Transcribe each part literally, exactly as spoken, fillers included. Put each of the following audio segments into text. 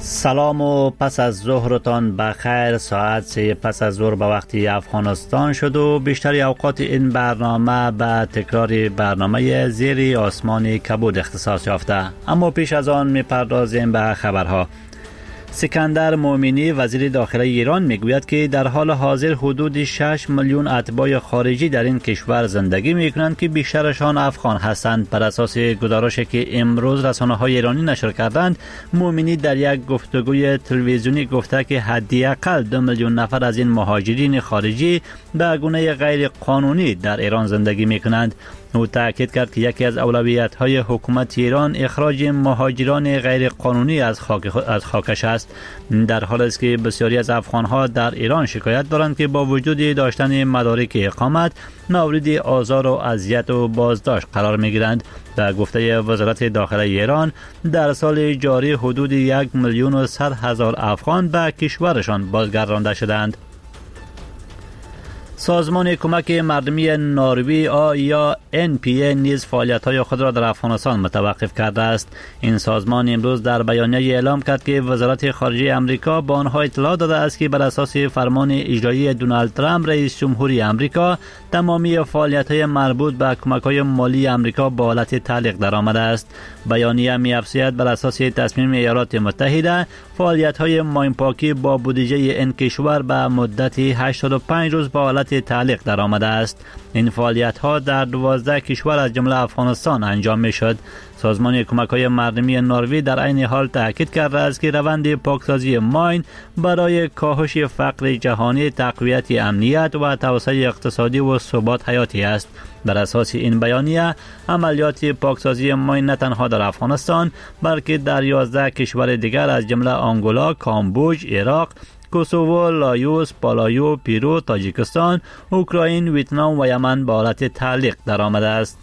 سلام و پس از ظهرتان بخیر. ساعت سه پس از ظهر به وقتی افغانستان شد و بیشتری اوقات این برنامه به تکرار برنامه زیر آسمان کبود اختصاص یافته. اما پیش از آن میپردازیم به خبرها. سکندر مومنی وزیر داخلی ایران میگوید که در حال حاضر حدود شش میلیون اتباع خارجی در این کشور زندگی میکنند که بیشترشان افغان هستند. بر اساس گزارشی که امروز رسانه‌های ایرانی نشر کردند، مومنی در یک گفتگوی تلویزیونی گفته که حداقل دو میلیون نفر از این مهاجرین خارجی به گونه غیر قانونی در ایران زندگی میکنند. او تاکید کرد که یکی از اولویت‌های حکومت ایران اخراج مهاجران غیر قانونی از خاک از خاکش است، در حالی است که بسیاری از افغان‌ها در ایران شکایت دارند که با وجود داشتن مدارک اقامت مورد آزار و اذیت و بازداشت قرار می‌گیرند. در گفته وزارت داخلی ایران، در سال جاری حدود یک میلیون و صد هزار افغان به کشورشان بازگردانده شدند. سازمان کمک مردمی نروژ یا ان پی ای نیز فعالیت‌های خود را در افغانستان متوقف کرده است. این سازمان امروز در بیانیه اعلام کرد که وزارت خارجه آمریکا به آنها اطلاع داده است که بر اساس فرمان اجرایی دونالد ترامپ رئیس جمهوری آمریکا، تمامی فعالیت‌های مربوط به کمک‌های مالی آمریکا به حالت تعلیق درآمده است. بیانیه می‌افزاید بر اساس تصمیم ایالات متحده، فعالیت‌های ماینپاکی با بودجه این کشور به مدت هشتاد و پنج روز به حالت تعلیق درآمده است. این فعالیت‌ها در دوازده کشور از جمله افغانستان انجام می‌شد. سازمان کمک‌های مردمی نروژ در عین حال تاکید کرده است که روند پاکسازی ماین برای کاهش فقر جهانی، تقویت امنیت و توسعه اقتصادی و ثبات حیاتی است. بر اساس این بیانیه، عملیات پاکسازی ماین نه تنها در افغانستان بلکه در یازده کشور دیگر از جمله آنگولا، کامبوج، عراق، کوسوو، لائوس، پالایو، پیرو، تاجیکستان، اوکراین، ویتنام و یمن به حالت تعلیق درآمده است.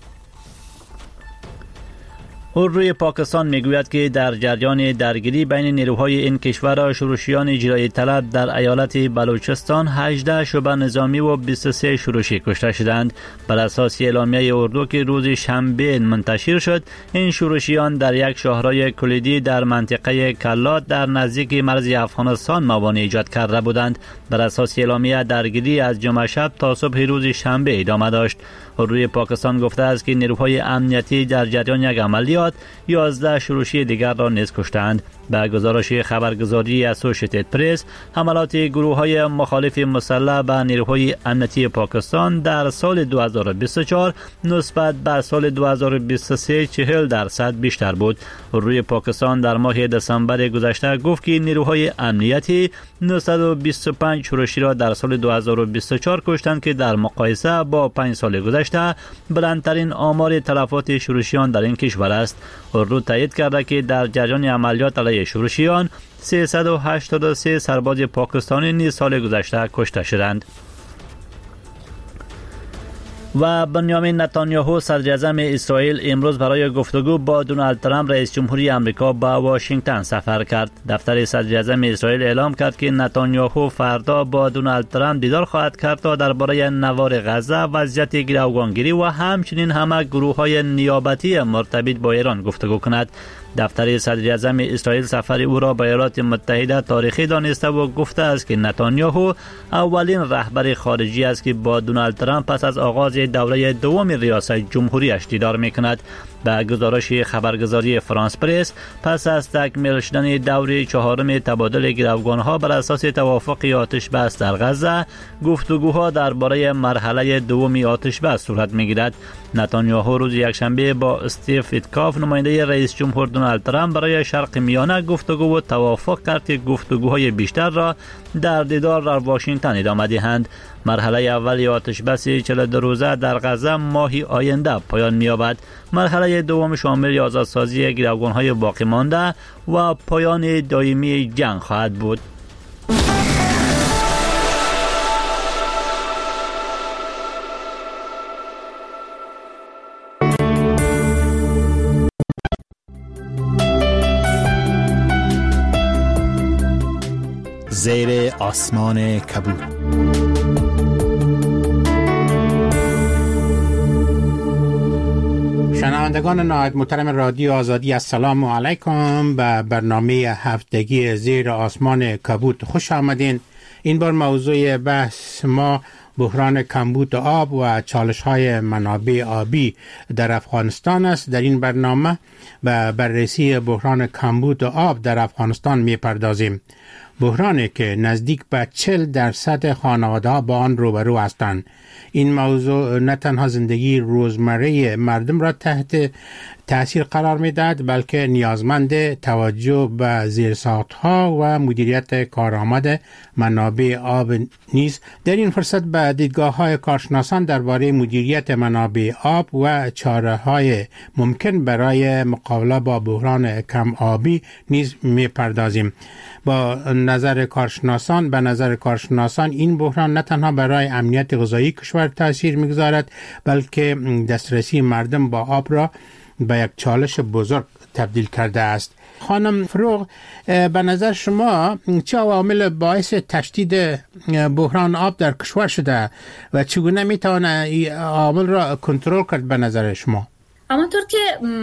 روی پاکستان میگوید که در جریان درگیری بین نیروهای این کشور و شورشیان اجرایی طلب در ایالت بلوچستان هجده شعبه نظامی و بیست و سه شورشی کشته شدند. بر اساس اعلامیه اردو که روز شنبه منتشر شد، این شورشیان در یک شاهراه کلیدی در منطقه کلات در نزدیک مرز افغانستان موانع ایجاد کرده بودند. بر اساس اعلامیه درگیری از جمعه شب تا صبح روز شنبه ادامه داشت. روی پاکستان گفته است که نیروهای امنیتی در جریان یک عملیات یازده شورشی دیگر را نیز کشتند. به گزارش خبرگزاری اسوسییتد پرس، حملات گروه‌های مخالف مسلح به نیروهای امنیتی پاکستان در سال دو هزار و بیست و چهار نسبت به سال دو هزار و بیست و سه چهل درصد بیشتر بود. روی پاکستان در ماه دسامبر گذشته گفت که نیروهای امنیتی نهصد و بیست و پنج شورشی را در سال دو هزار و بیست و چهار کشتند که در مقایسه با پنج سال گذشته بلندترین آمار تلفات شورشیان در این کشور است. اردو تایید کرده که در جریان عملیات علیه شورشیان سیصد و هشتاد و سه سرباز پاکستانی نیز سال گذشته کشته شدند. و بنیامین نتانیاهو صدر اعظم اسرائیل امروز برای گفتگو با دونالد ترامپ رئیس جمهوری آمریکا به واشنگتن سفر کرد. دفتر صدر اعظم اسرائیل اعلام کرد که نتانیاهو فردا با دونالد ترامپ دیدار خواهد کرد تا درباره نوار غزه، وضعیت گروگانگیری و همچنین همه گروه‌های نیابتی مرتبط با ایران گفتگو کند. دفتر صدر اعظم اسرائیل سفر او را به ایالات متحده تاریخی دانسته و گفته است که نتانیاهو اولین رهبر خارجی است که با دونالد ترامپ پس از آغاز دوره دوم ریاست جمهوریش دیدار میکند. به گزارش خبرگزاری فرانس پرس، پس از تکمیل شدن دور چهارم تبادل گروگانها بر اساس توافق آتش بس در غزه، گفتگوها درباره مرحله دوم آتش بس صورت میگیرد. نتانیاهو روز یکشنبه با استیو ویتکاف، نماینده رئیس جمهور دونالد ترامپ برای شرق میانه گفتگو و توافق کرد که گفتگوهای بیشتر را در دیدار در واشنگتن ادامه دهند. مرحله اول آتش بس چهل و دو روزه در غزه ماهی آینده پایان می‌یابد. مرحله دوم شامل آزادسازی گروگان‌های باقی مانده و پایان دائمی جنگ خواهد بود. زیر آسمان کبود. شنوندگان نهایت محترم رادیو آزادی، السلام علیکم. به برنامه هفتگی زیر آسمان کبوت خوش آمدین. این بار موضوع بحث ما بحران کمبود آب و چالش‌های منابع آبی در افغانستان است. در این برنامه به بررسی بحران کمبود آب در افغانستان می‌پردازیم. بحرانی که نزدیک به چهل درصد خانواده‌ها با آن روبرو هستند. این موضوع نه تنها زندگی روزمره مردم را تحت تأثیر قرار می‌دهد، بلکه نیازمند توجه به زیرساخت‌ها و مدیریت کارآمد منابع آب نیست. در این فرصت به دیدگاه‌های کارشناسان درباره مدیریت منابع آب و چاره‌های ممکن برای مقابله با بحران کم آبی نیز می‌پردازیم. با نظر کارشناسان به نظر کارشناسان این بحران نه تنها برای امنیت غذایی کشور تاثیر می‌گذارد، بلکه دسترسی مردم با آب را به یک چالش بزرگ تبدیل کرده است. خانم فروغ، به نظر شما چه عوامل باعث تشدید بحران آب در کشور شده و چگونه میتونه این عوامل را کنترل کرد به نظر شما؟ همانطور که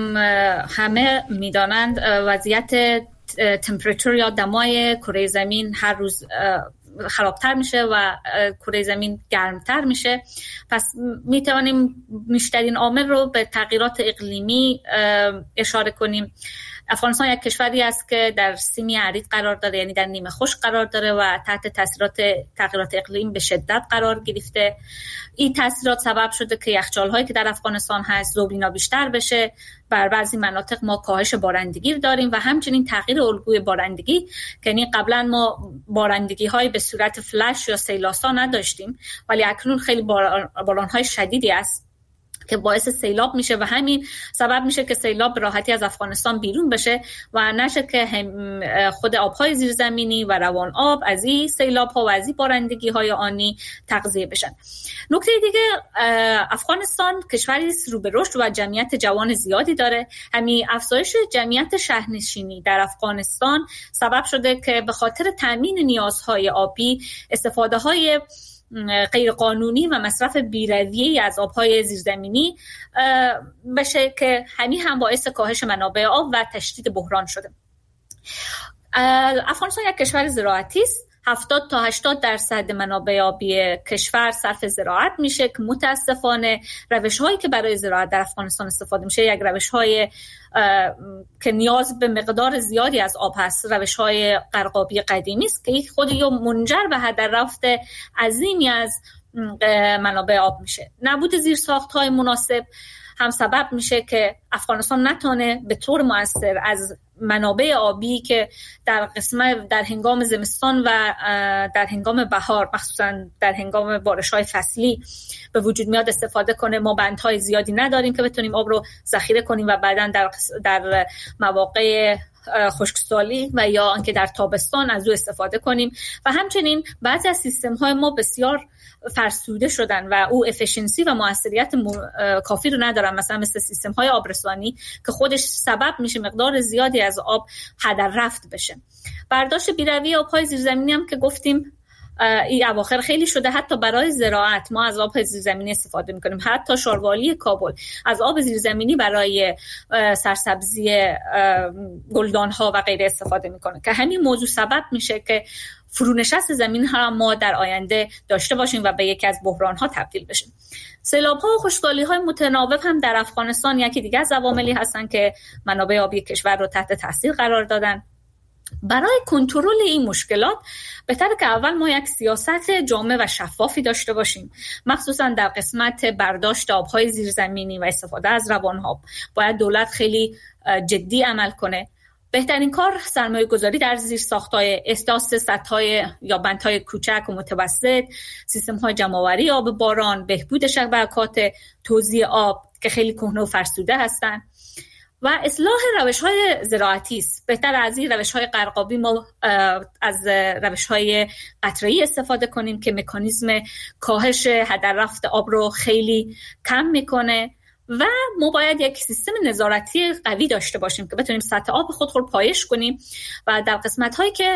همه میدانند وضعیت تمپراتور یا دمای کره زمین هر روز خرابتر میشه و کره زمین گرمتر میشه. پس میتوانیم بیشترین عامل رو به تغییرات اقلیمی اشاره کنیم. افغانستان یک کشوری است که در سیمی عریض قرار داره، یعنی در نیمه خشک قرار داره و تحت تاثیرات تغییرات اقلیم به شدت قرار گرفته. این تاثیرات سبب شده که یخچال‌هایی که در افغانستان هست ذوب‌بینا بیشتر بشه. بر بعضی مناطق ما کاهش بارندگی داریم و همچنین تغییر الگوی بارندگی، که یعنی قبلا ما بارندگی‌های به صورت فلش یا سیلاسا نداشتیم، ولی اکنون خیلی باران‌های شدیدی است که باعث سیلاب میشه و همین سبب میشه که سیلاب به راحتی از افغانستان بیرون بشه و نشه که خود آبهای زیرزمینی و روان آب از این سیلاب ها و از این بارندگی های آنی تغذیه بشن. نکته دیگه، افغانستان کشوری است رو به رشد و جمعیت جوان زیادی داره. همین افزایش جمعیت شهرنشینی در افغانستان سبب شده که به خاطر تامین نیازهای آبی استفاده های غیر قانونی و مصرف بی‌رویه‌ای از آب‌های زیرزمینی بشه که همین هم باعث کاهش منابع آب و تشدید بحران شده. افغانستان یک کشور زراعتی است. هفتاد تا هشتاد درصد منابع آبی کشور صرف زراعت میشه که متاسفانه روش‌هایی که برای زراعت در افغانستان استفاده میشه یک روش‌های که نیاز به مقدار زیادی از آب هست، روش‌های غرقابی قدیمی است که خود یا منجر به هدر رفت عظیمی از منابع آب میشه. نبود زیرساخت‌های مناسب هم سبب میشه که افغانستان نتونه به طور مؤثر از منابع آبی که در قسمت در هنگام زمستان و در هنگام بهار، مخصوصا در هنگام بارش‌های فصلی به وجود میاد استفاده کنه. ما بندهای زیادی نداریم که بتونیم آب رو ذخیره کنیم و بعداً در در مواقع خشکسالی و یا آنکه در تابستان از او استفاده کنیم. و همچنین بعضی از سیستم‌های ما بسیار فرسوده شدن و او افیشنسی و موثریت کافی رو ندارن، مثلا مثل سیستم‌های آبرسانی که خودش سبب میشه مقدار زیادی از آب هدر رفت بشه. برداشت بی‌رویه آب‌های زیرزمینی هم که گفتیم این اواخر خیلی شده. حتی برای زراعت ما از آب زیرزمینی استفاده میکنیم. حتی شاروالی کابل از آب زیرزمینی برای سرسبزی گلدان‌ها و غیره استفاده میکنه که همین موضوع سبب میشه که فرونشست زمین هم ما در آینده داشته باشیم و به یکی از بحران‌ها تبدیل بشیم. سیلاب‌ها و خشکسالی‌های متناوب هم در افغانستان یکی دیگه از عواملی هستن که منابع آبی کشور رو تحت تاثیر قرار دادن. برای کنترل این مشکلات بهتره که اول ما یک سیاست جامع و شفافی داشته باشیم، مخصوصا در قسمت برداشت آب‌های زیرزمینی و استفاده از روان‌آب. باید دولت خیلی جدی عمل کنه. بهترین کار سرمایه گذاری در زیرساخت‌های احداث سدهای یا بندهای کوچک و متوسط، سیستم‌های جمع‌آوری آب باران، بهبود شبکات توزیع آب که خیلی کهنه و فرسوده هستند و اصلاح روش‌های زراعتی است. بهتر از این روش‌های غرقابی ما از روش‌های قطره‌ای استفاده کنیم که مکانیزم کاهش هدر رفت آب رو خیلی کم میکنه و ما باید یک سیستم نظارتی قوی داشته باشیم که بتونیم سطح آب خود رو پایش کنیم و در قسمت‌هایی که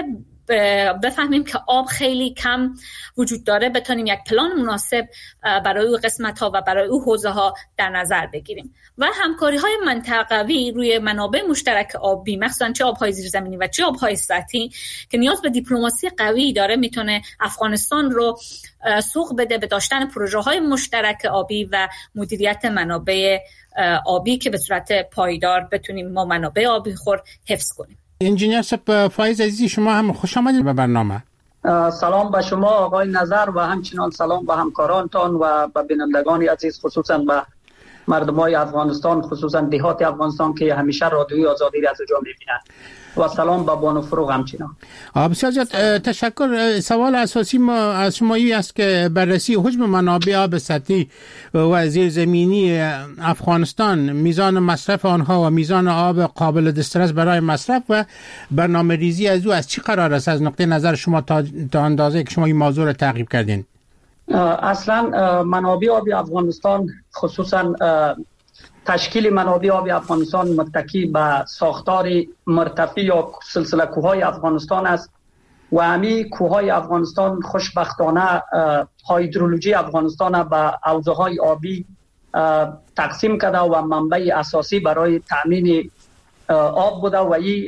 بفهمیم که آب خیلی کم وجود داره، بتونیم یک پلان مناسب برای اون قسمت ها و برای اون حوزه ها در نظر بگیریم و همکاری های منطقوی روی منابع مشترک آبی، مخصوصا چه آبهای زیرزمینی و چه آبهای سطحی که نیاز به دیپلماسی قوی داره، میتونه افغانستان رو سوق بده به داشتن پروژه های مشترک آبی و مدیریت منابع آبی که به صورت پایدار بتونیم ما منابع آبی خور حفظ کنیم. انجینیر صاحب فایز عزیزی، شما هم خوش آمدید به برنامه. سلام به شما آقای نظر و همچنان سلام به همکارانتان و به بینندگان عزیز، خصوصا به مردمای افغانستان، خصوصا دهات افغانستان که همیشه رادیوی آزادی را از اونجا میبینند و سلام به بانو فروغ همچنان. بسیار زیاد تشکر. سوال اساسی ما از شما این است که بررسی حجم منابع آب سطحی و زیرزمینی افغانستان، میزان مصرف آنها و میزان آب قابل دسترس برای مصرف و برنامه ریزی از او از چی قرار است از نقطه نظر شما تا, تا اندازه که شما این موضوع را تعقیب کردین؟ اصلا منابع آبی افغانستان، خصوصا تشکیل منابع آبی افغانستان متکی به ساختار مرتفع یا سلسله کوههای افغانستان است و همین کوههای افغانستان خوشبختانه هایدرولوژی افغانستان به حوزه‌های آبی تقسیم کرده و منبع اساسی برای تامین آب بوده و این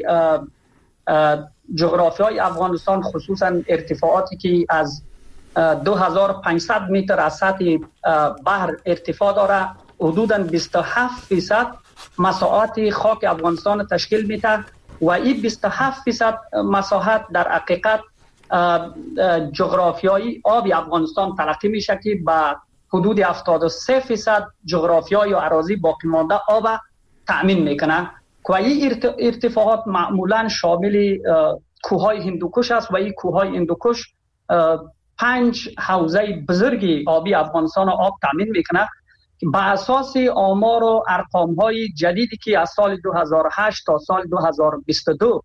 جغرافیای افغانستان، خصوصا ارتفاعاتی که از دو هزار و پانصد متر از سطح بحر ارتفاع داره، حدوداً بیست و هفت فیصد مساحت خاک افغانستان تشکیل میده و این بیست و هفت فیصد مساحت در حقیقت جغرافیایی آب افغانستان تلقی میشه که به حدود هفتاد و سه فیصد جغرافیای و اراضی باقی مانده آب تأمین میکنه که این ارتفاعات معمولاً شامل کوههای هندوکش است و این کوههای هندوکش پنج حوزه بزرگی آبی افغانستان آب تأمین میکنه. با اساس آمار و ارقام‌های جدیدی که از سال دو هزار و هشت تا سال دو هزار و بیست و دو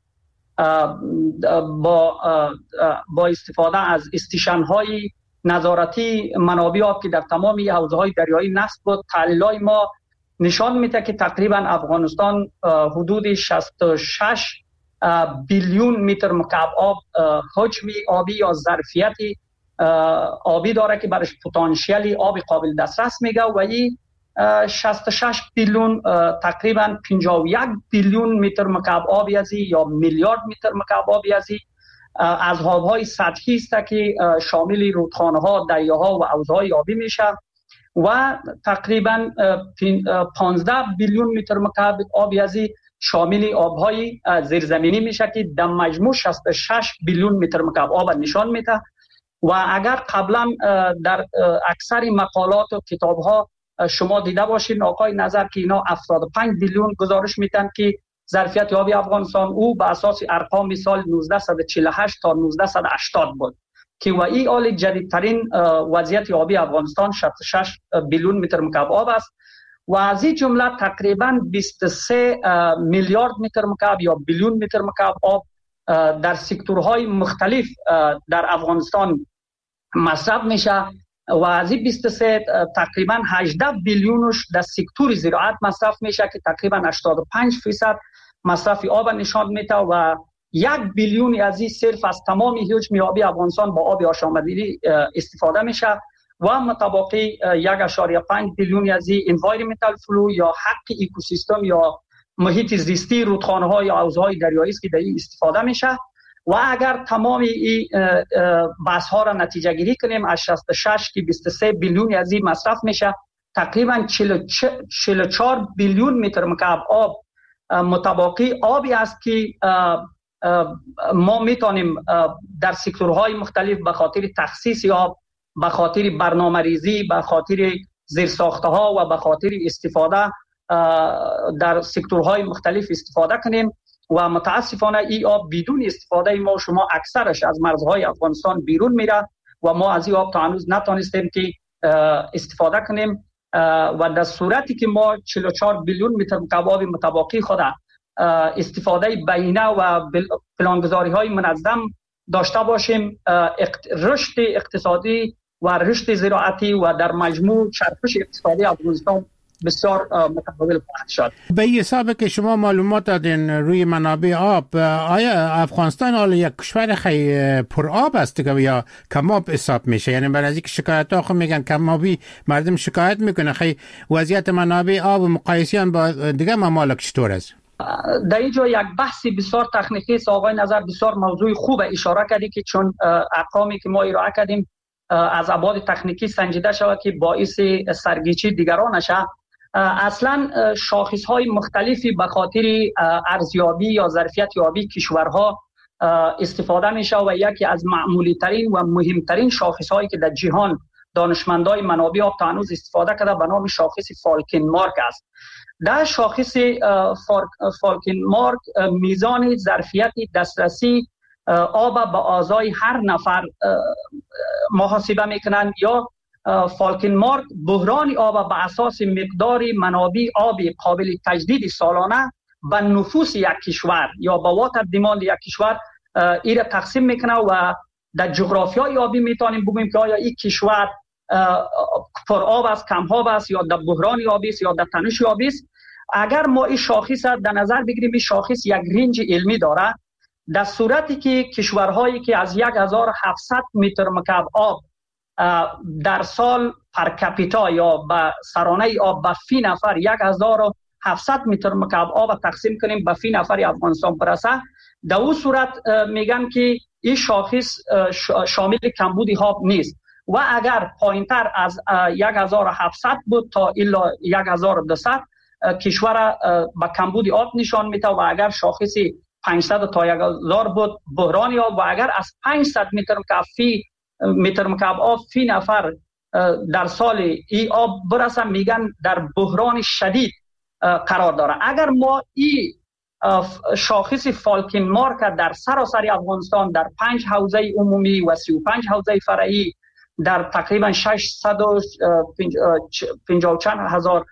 با با استفاده از استیشن‌های نظارتی منابع آب که در تمام حوزه‌های دریایی نصب بود، تحلیل‌های ما نشان میده که تقریبا افغانستان حدود شصت و شش بیلیون متر مکعب آب حجم آبی یا ظرفیتی آبی داره که برش پتانسیلی آب قابل دسترس میگه و این شصت و شش بیلیون تقریبا پنجاه و یک بیلیون متر مکعب آبی ازی یا میلیارد متر مکعب آبی ازی از آبهای سطحی است که شامل رودخانه‌ها، دریاها و حوض‌های آبی میشه و تقریبا پانزده بیلیون متر مکعب آبی ازی شامل آبهای زیرزمینی میشه که در مجموع شصت و شش بیلیون متر مکعب آب نشان میده. و اگر قبلا در اکثر مقالات و کتاب‌ها شما دیده باشین آقای نظر که اینا هفتاد و پنج بیلیون گزارش میدن که ظرفیت آبی افغانستان او به اساس ارقام سال نوزده چهل و هشت تا نوزده هشتاد بود که و این حال جدیدترین وضعیت آبی افغانستان شصت و شش بیلیون متر مکعب آب است و از این جمله تقریبا بیست و سه میلیارد متر مکعب یا بیلیون متر مکعب آب در سکتورهای مختلف در افغانستان مصرف میشه و از این بیست و سه تقریبا هجده بیلیونش در سکتور زراعت مصرف میشه که تقریبا هشتاد و پنج فیصد مصرف آب نشان میده و یک بیلیون از این صرف از تمام حجم آبی افغانستان با آب آشامیدگی استفاده میشه و متبقی یک اشاریه پنج بیلیون از این انوایرمنتال فلو یا حق اکوسیستم یا محیط زیستی رودخانه‌ها یا حوض‌های دریایی است که در این استفاده میشه و اگر تمام این بحث‌ها را نتیجه گیری کنیم از شصت و شش که بیست و سه بیلیون از این مصرف میشه تقریبا چهل و چهار بیلیون متر مکعب آب متبقی آبی است که ما میتونیم در سکتورهای مختلف به خاطر تخصیص آب، به خاطر برنامه‌ریزی، به خاطر زیرساخت‌ها و به خاطر استفاده در سکتورهای مختلف استفاده کنیم و متاسفانه این آب بدون استفاده ما شما اکثرش از مرزهای افغانستان بیرون میره و ما از این آب تا هنوز نتونستیم که استفاده کنیم و در صورتی که ما چهل و چهار بیلیون متر مکعب آب متبقی خود استفاده بهینه و پلانگذاری های منظم داشته باشیم، رشد اقتصادی و رشد زراعتی و در مجموع چرخش اقتصادی افغانستان بسیار متقابل خواهد شد. به این حساب که شما معلومات دادین روی منابع آب، آیا افغانستان حالا یک کشور خیلی پر آب است که یا کماب حساب میشه؟ یعنی برای اینکه شکایت ها خود میگن کمابی مردم شکایت میکنه، خیلی وضعیت منابع آب و مقایسه با دیگه ممالک چطور است؟ در اینجا یک بحثی بسیار تکنیکی است آقای نظر، بسیار موضوع خوب اشاره کردی که چون ارقامی که ما ارائه کردیم از ابعاد تکنیکی سنجیده شود که باعث سرگیچی دیگران نشه. اصلا شاخص های مختلفی به خاطر ارزیابی یا ظرفیت یابی کشورها استفاده میشه و یکی از معمولی ترین و مهمترین شاخص هایی که در جهان دانشمندای منابع آب تا هنوز استفاده کرده به نام شاخص فالکن مارک است. در شاخص فالکن مارک میزان ظرفیت دسترسی آب به اعضای هر نفر محاسبه میکنند، یا فالکن مارک بحران آب به اساس مقدار منابع آب قابل تجدید سالانه به نفوس یک کشور یا به واتر دیماند یک کشور ایره تقسیم میکنه و در جغرافیای آبی میتونیم بگوییم که آیا این کشور پر آب است، کم آب است، یا در بحران آبی است یا در تنش آبی است. اگر ما این شاخص در نظر بگیریم، این شاخص یک رنج علمی داره. در صورتی که کشورهایی که از یک هزار و هفتصد متر مکعب آب در سال پر کپیتا یا به سرانه آب به فی نفر یک هزار و هفتصد متر مکعب آب تقسیم کنیم به فی نفر افغانستان برسه، در اون صورت میگن که این شاخص شامل کمبود آب نیست و اگر پایینتر از یک هزار و هفتصد بود تا الا یک هزار و دویست کشور به کمبود آب نشان میده و اگر شاخص پانصد تا یک هزار بود بحران آب و اگر از پانصد متر مکعب فی متر مکعب آب فی نفر در سال ای آب برسه میگن در بحران شدید قرار داره. اگر ما این شاخص فالکن مارک در سراسر افغانستان در پنج حوزه عمومی و سی و پنج حوزه فرعی در تقریبا ششصد و پنجاه و چند هزار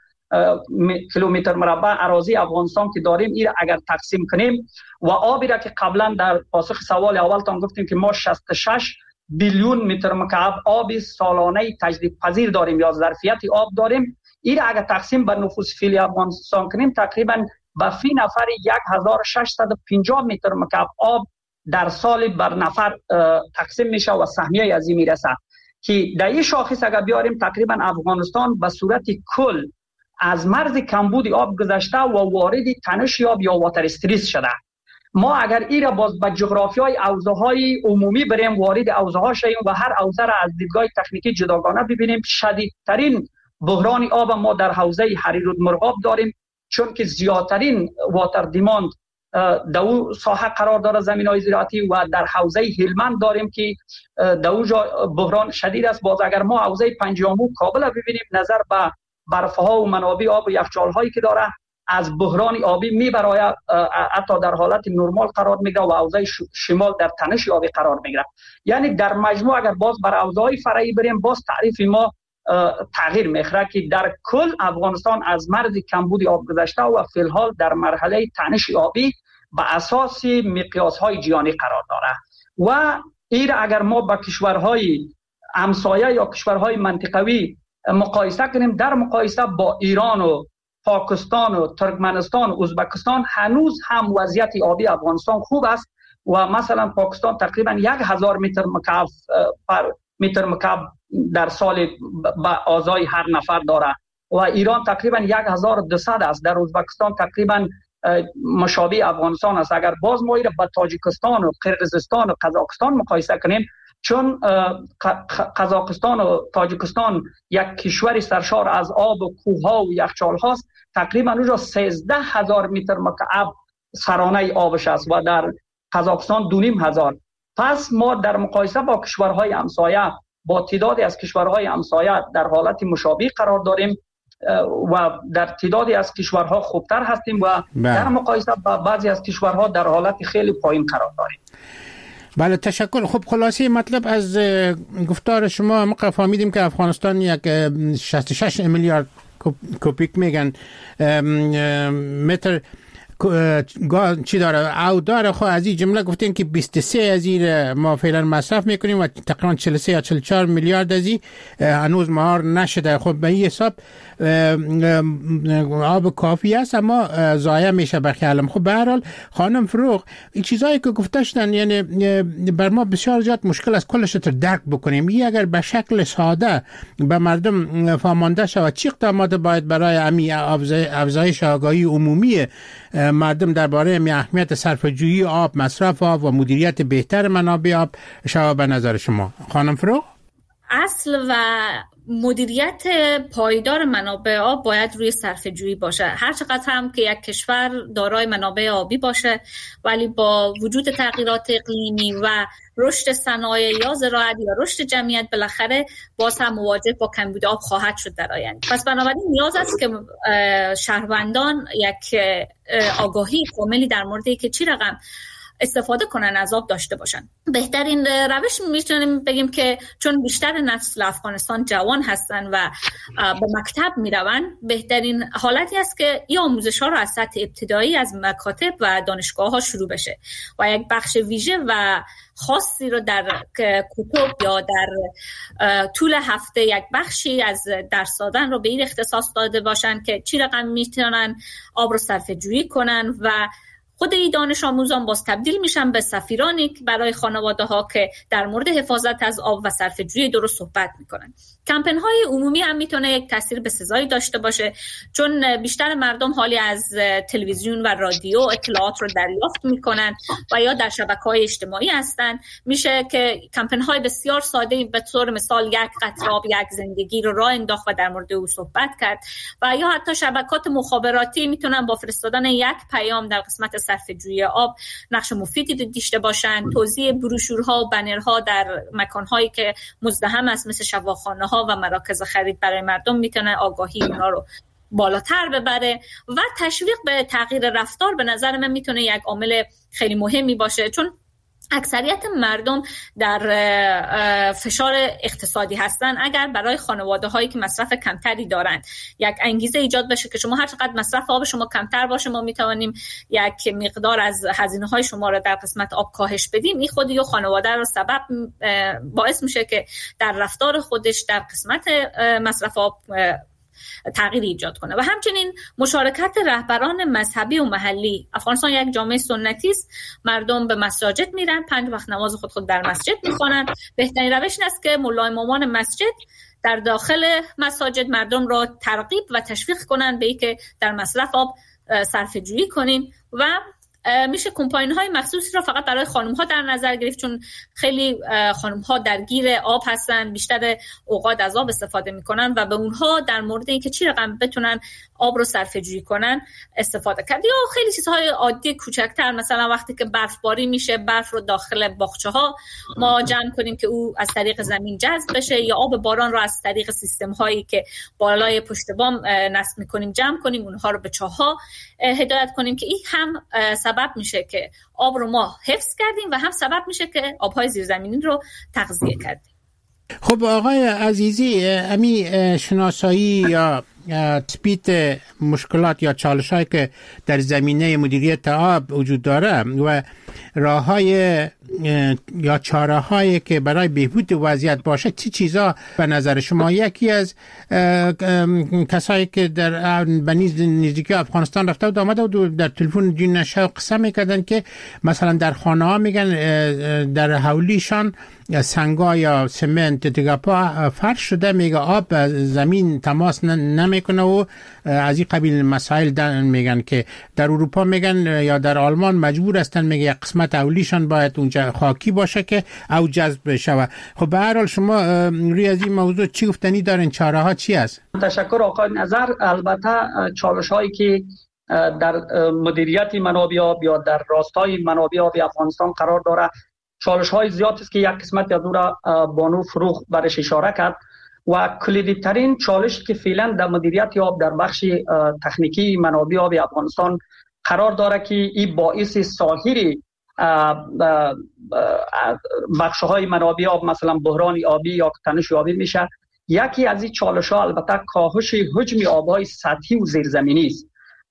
کیلومتر مربع اراضی افغانستان که داریم، این اگر تقسیم کنیم و آبی را که قبلا در پاسخ سوال اولتان گفتیم که ما شصت و شش بیلیون متر مکعب آب سالانه تجدید پذیر داریم یا ظرفیت آب داریم، این اگر تقسیم بر نفوس فعلی افغانستان کنیم تقریبا به فی نفر یک هزار و ششصد و پنجاه متر مکعب آب در سال بر نفر تقسیم میشه و سهمیه از این میرسه که در این شاخص اگر بیاریم تقریبا افغانستان به صورت کل از مرز کمبود آب گذشته و وارد تنش آب یا واتر استریس شده. ما اگر این را باز به جغرافیای حوزه‌های عمومی بریم وارد حوزه‌ها شویم و هر حوزه را از دیدگاه تکنیکی جداگانه ببینیم، شدیدترین بحران آب ما در حوزه حریرودمرغاب داریم، چون که زیادترین واتر دیماند در اون ساحه قرار داره زمین‌های زراعتی و در حوزه هلمند داریم که در اونجا بحران شدید است. باز اگر ما حوزه پنجامو کابل ببینیم نظر به برفها و منابع آب و یخچال‌هایی که داره از بحران آبی میبره، حتی در حالت نرمال قرار میگیره و حوزه شمال در تنش آبی قرار میگیره. یعنی در مجموع اگر باز بر حوزه‌های فرعی بریم باز تعریف ما تغییر میخوره که در کل افغانستان از مرز کمبود آب گذشته و فی الحال در مرحله تنش آبی به اساس مقیاس‌های جهانی قرار داره و این اگر ما با کشورهای همسایه یا کشورهای منطقوی مقایسه کنیم، در مقایسه با ایران و پاکستان و ترکمنستان و ازبکستان هنوز هم وضعیت آبی افغانستان خوب است و مثلا پاکستان تقریبا یک هزار متر مکعب پر متر مکعب در سال به اعضای هر نفر داره و ایران تقریبا یک هزار و دویست است. در ازبکستان تقریبا مشابه افغانستان است. اگر باز ما را با تاجیکستان و قرقیزستان و قزاقستان مقایسه کنیم، چون قزاقستان و تاجیکستان یک کشور سرشار از آب و کوه‌ها و یخچال هاست، تقریبا اونجا سیزده هزار متر مکعب سرانه آبش است و در قزاقستان دو نیم هزار. پس ما در مقایسه با کشورهای همسایه با تعدادی از کشورهای همسایه در حالت مشابه قرار داریم و در تعدادی از کشورها خوبتر هستیم و در مقایسه با بعضی از کشورها در حالت خیلی پایین قرار داریم. بله تشکر. خب خلاصه مطلب از گفتار شما ما فهمیدیم که افغانستان یک شصت و شش میلیارد کوبیک میگن متر چی داره او داره خو از این جمله گفتین که بیست و سه از این ما فعلا مصرف میکنیم و تقریبا چهل و سه یا چهل و چهار میلیارد از این هنوز مهار نشده. خب به این حساب آب کافی است اما ضایع میشه به خیالم. خب به هر حال خانم فروغ این چیزایی که گفتشتن یعنی بر ما بسیار زیاد مشکل است کلش رو درک بکنیم. این اگر به شکل ساده به مردم فهمانده شود چی اقدامات باید برای امی افزایش آگاهی عمومی مردم درباره اهمیت صرفه‌جویی آب، مصرف آب و مدیریت بهتر منابع آب شود به نظر شما خانم فروغ؟ اصل و مدیریت پایدار منابع آب باید روی صرفه‌جویی باشه. هر چقدر هم که یک کشور دارای منابع آبی باشه ولی با وجود تغییرات اقلیمی و رشد صنایع یا زراعت یا رشد جمعیت بالاخره باز هم مواجه با کمبود آب خواهد شد در آینده. پس بنابراین نیاز است که شهروندان یک آگاهی کاملی در مورد اینکه چی رقم استفاده کنن از آب داشته باشن. بهترین روش میتونیم بگیم که چون بیشتر نسل افغانستان جوان هستن و به مکتب میرون، بهترین حالتی است که این آموزش ها رو از سطح ابتدایی از مکاتب و دانشگاه ها شروع بشه و یک بخش ویژه و خاصی رو در کتب یا در طول هفته یک بخشی از درس دادن رو به این اختصاص داده باشن که چی رقم میتونن آب رو صرفه جویی کنن و خود این دانش آموزان باز تبدیل میشن به سفیرانی برای خانواده ها که در مورد حفاظت از آب و صرفه‌جویی درست صحبت میکنن. کمپین های عمومی هم میتونه یک تاثیر بسزایی داشته باشه چون بیشتر مردم حالی از تلویزیون و رادیو اطلاعات رو دریافت میکنن و یا در شبکه‌های اجتماعی هستن. میشه که کمپین های بسیار ساده به طور مثال یک قطره آب یک زندگی رو راه انداخت و در مورد او صحبت کرد و یا حتی شبکات مخابراتی میتونن با فرستادن یک پیام در قسمت صرفه‌جویی آب نقش مفیدی داشته باشن. توزیع بروشورها و بنرها در مکانهایی که مزدحم است مثل شفاخانه‌ها و مراکز خرید برای مردم میتونه آگاهی اونا رو بالاتر ببره و تشویق به تغییر رفتار به نظر من میتونه یک عامل خیلی مهمی باشه چون اکثریت مردم در فشار اقتصادی هستن. اگر برای خانواده هایی که مصرف کمتری دارند یک انگیزه ایجاد بشه که شما هر چقدر مصرف آب شما کمتر باشه ما میتوانیم یک مقدار از هزینه های شما رو در قسمت آب کاهش بدیم، این خودی و خانواده رو سبب باعث میشه که در رفتار خودش در قسمت مصرف آب تغییر ایجاد کنه. و همچنین مشارکت رهبران مذهبی و محلی. افغانستان یک جامعه سنتی است، مردم به مساجد میرن، پنج وقت نماز خود خود در مسجد میخوانن. بهترین روش این است که ملا امامان مسجد در داخل مساجد مردم را ترغیب و تشویق کنن به اینکه در مصرف آب صرفه جویی کنین و میشه کمپاین های مخصوصی را فقط برای خانم ها در نظر گرفت چون خیلی خانم ها درگیر آب هستن، بیشتر اوقات از آب استفاده میکنن و به اونها در مورد اینکه چی رقم بتونن آب رو صرفه جویی کنن استفاده کرد. یا خیلی چیزهای عادی کوچکتر، مثلا وقتی که برفباری میشه برف رو داخل باغچه ها ما جمع کنیم که او از طریق زمین جذب بشه، یا آب باران رو از طریق سیستم هایی که بالای پشت بام نصب میکنیم جمع کنیم اونها رو به چاه‌ها هدایت کنیم که این هم سبب میشه که آب رو ما حفظ کردیم و هم سبب میشه که آبهای زیرزمینی رو تغذیه کردیم. خب آقای عزیزی، امی شناسایی یا تثبیت مشکلات یا چالش‌هایی که در زمینه مدیریت آب وجود داره و راه‌های یا چاره‌هایی که برای بهبود وضعیت باشه چه چیزا به نظر شما؟ یکی از کسایی که در بنیز نزدیکی افغانستان رفته و آمده و در تلفن جین شوق قسم میکردن که مثلا در خانه ها میگن در حولیشان سنگا یا سمنت دیگه پا فرش شده، میگه آب زمین تماس نمیکنه و از این قبیل مسائل میگن که در اروپا میگن یا در آلمان مجبور هستن میگه قسمت اولیشان باید اونجا خاکی باشه که او جذب بشه. خب به هر حال شما روی از این موضوع چی گفتنی دارین؟ چاره ها چی است؟ تشکر آقای نظر. البته چالش هایی که در مدیریت منابع آب یا در راستای منابع آب افغانستان قرار داره چالش های زیاد است که یک قسمت از اون را بانو فروغ برش اشاره کرد و کلیدی ترین چالش که فعلا در مدیریت آب در بخش تکنیکی منابع آب افغانستان قرار داره که این باعث سایر بخش های منابع آب مثلا بحران آبی یا تنش آبی میشه. یکی از این چالش ها البته کاهش حجم آبهای سطحی و زیرزمینی است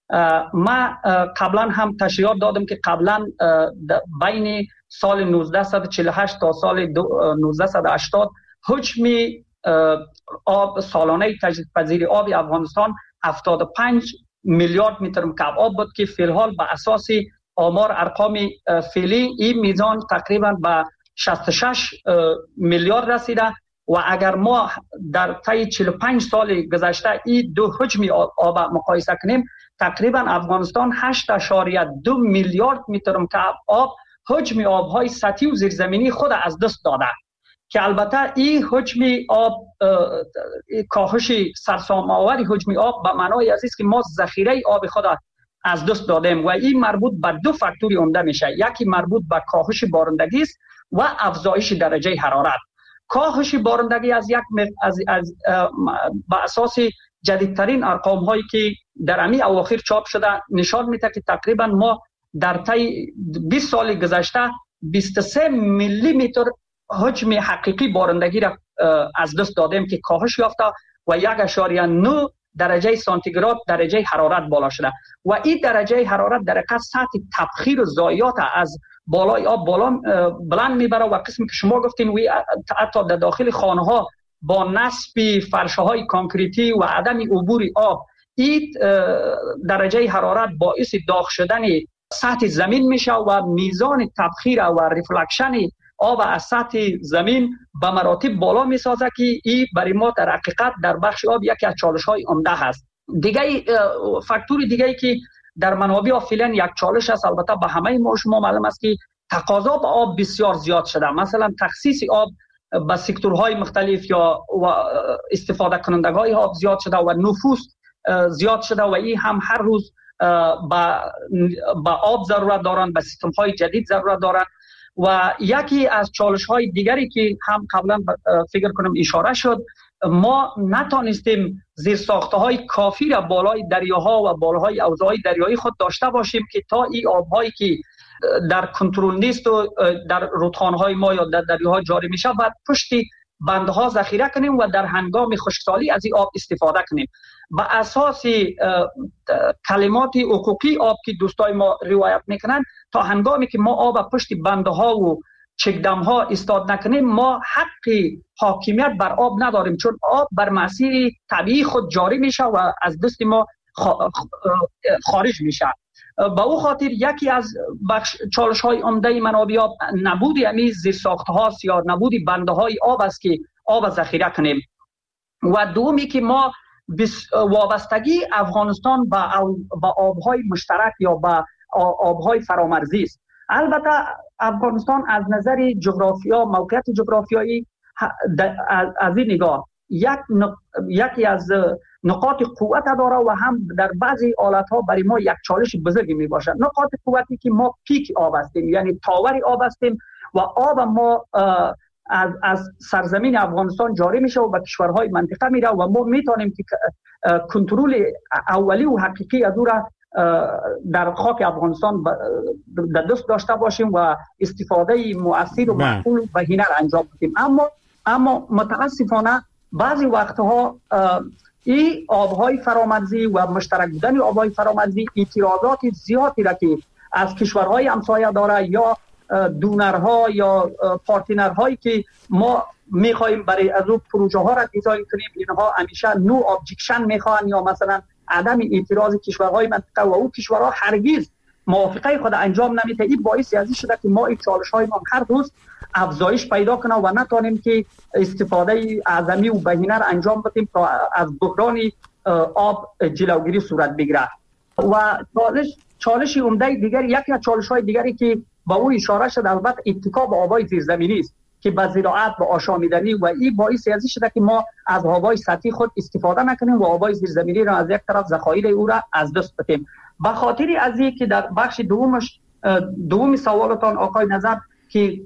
ما قبلا هم تشریحات دادم که قبلا بین سال نوزده چهل و هشت تا سال نوزده هشتاد حجم آب سالانه تجدیدپذیری آب افغانستان هفتاد و پنج میلیارد متر مکعب آب بود که فی الحال به اساس آمار ارقام فعلی این میزان تقریبا به شصت و شش میلیارد رسیده و اگر ما در طی چهل و پنج سال گذشته این دو حجم آب مقایسه کنیم تقریبا افغانستان هشت اشاریه دو میلیارد متر مکعب آب حجم آبهای سطحی و زیرزمینی خود از دست داده که البته این حجم آب کاهش سرسام‌آوری حجم آب به معنای است که ما ذخیره آب خود از دست دادیم و این مربوط به دو فاکتور عمده میشه. یکی مربوط به کاهش بارندگی است و افزایش درجه حرارت. کاهش بارندگی از یک از, از به اساس جدیدترین ارقام هایی که در امی اواخر چاپ شده نشان میده که تقریبا ما در طی بیست سال گذشته بیست و سه میلی متر حجم حقیقی بارندگی را از دست دادیم که کاهش یافته و یک اشاریه نه درجه سانتیگراد درجه حرارت بالا شده و این درجه حرارت در حقیقت سطح تبخیر و ضایعات از بالای آب بالا بلند میبره و قسمی که شما گفتین وی حتی در داخل خانه ها با نصب فرشه های کانکریتی و عدم عبور آب این درجه حرارت باعث داغ شدن سطح زمین میشه و میزان تبخیر و ریفلکشن آب از سطح زمین به مراتب بالا میسازه که این برای ما در حقیقت در بخش آب یکی از چالش های عمده هست. دیگه فاکتور دیگه ای که در منابع آب فعلا یک چالش است، البته به همه ما شما معلوم است که تقاضا به آب بسیار زیاد شده. مثلا تخصیص آب به سکتورهای مختلف یا استفاده کنندگان آب زیاد شده و نفوس زیاد شده و این هم هر روز به آب ضرورت دارند، به سیستم های جدید ضرورت دارند. و یکی از چالش های دیگری که هم قبلا فکر کنم اشاره شد، ما نتانستیم زیرساخته های کافی را بالای دریاها و بالای حوضهای دریایی خود داشته باشیم که تا این آبهایی که در کنترل نیست و در رودخانه‌های ما یا در دریاها جاری میشه بعد پشت بندها ذخیره کنیم و در هنگام خشکسالی از این آب استفاده کنیم. به اساس کلمات حقوقی آب که دوستای ما روایت میکنن، تا هنگامی که ما آب پشت بندها و چکدمها استاد نکنیم ما حق حاکمیت بر آب نداریم، چون آب بر مسیر طبیعی خود جاری میشه و از دست ما خارج میشه. با او خاطر یکی از چالش های عمده منابع آب نبود یعنی زیرساخته ها یا نبود بنده های آب است که آب ذخیره کنیم. و دومی که ما وابستگی افغانستان با آبهای مشترک یا با آبهای فرامرزی است. البته افغانستان از نظر جغرافیا موقعیت جغرافیایی از این نگاه یک یکی از نقاط قوت داره و هم در بعضی حالت‌ها برای ما یک چالش بزرگی می باشد. نقاط قوتی که ما پیک آب هستیم یعنی تاور آب هستیم و آب ما از از سرزمین افغانستان جاری میشه و به کشورهای منطقه میره و ما میتونیم که کنترل اولی و حقیقی از او را در خاک افغانستان در دست داشته باشیم و استفاده مؤثر و معقول و هنر انجام بدیم. اما اما متاسفانه بعضی وقتها این آبهای فرامرزی و مشترک بودن آبهای فرامرزی اعتراضات زیادی را که از کشورهای همسایه داره یا دونرها یا پارتنرهایی که ما میخوایم برای از اون پروژه ها را دیزاین کنیم، اینها همیشه نو ابجکشن میخوان یا مثلا عدم اعتراض کشورهای منطقه و او کشورها هرگز موافقه خود انجام نمیده. این باعث ازی شده که ما این چالش های ما هر روز افزایش پیدا کنه و نتونیم که استفاده اعظمی و بهینه را انجام بدیم تا از بحران آب جلوگیری صورت بگیره. و چالش چالش عمده دیگر یکی از چالش های دیگری که با او اشاره شد البته اتکا به آبای زیرزمینی است که به زراعت به آشامیدنی و این باعث ازی شده که ما از آبای سطحی خود استفاده نکنیم و آبای زیرزمینی را از یک طرف ذخایر او را از دست بدیم. به خاطر از این که در بخش دومش دوم سوالتان آقای نظر که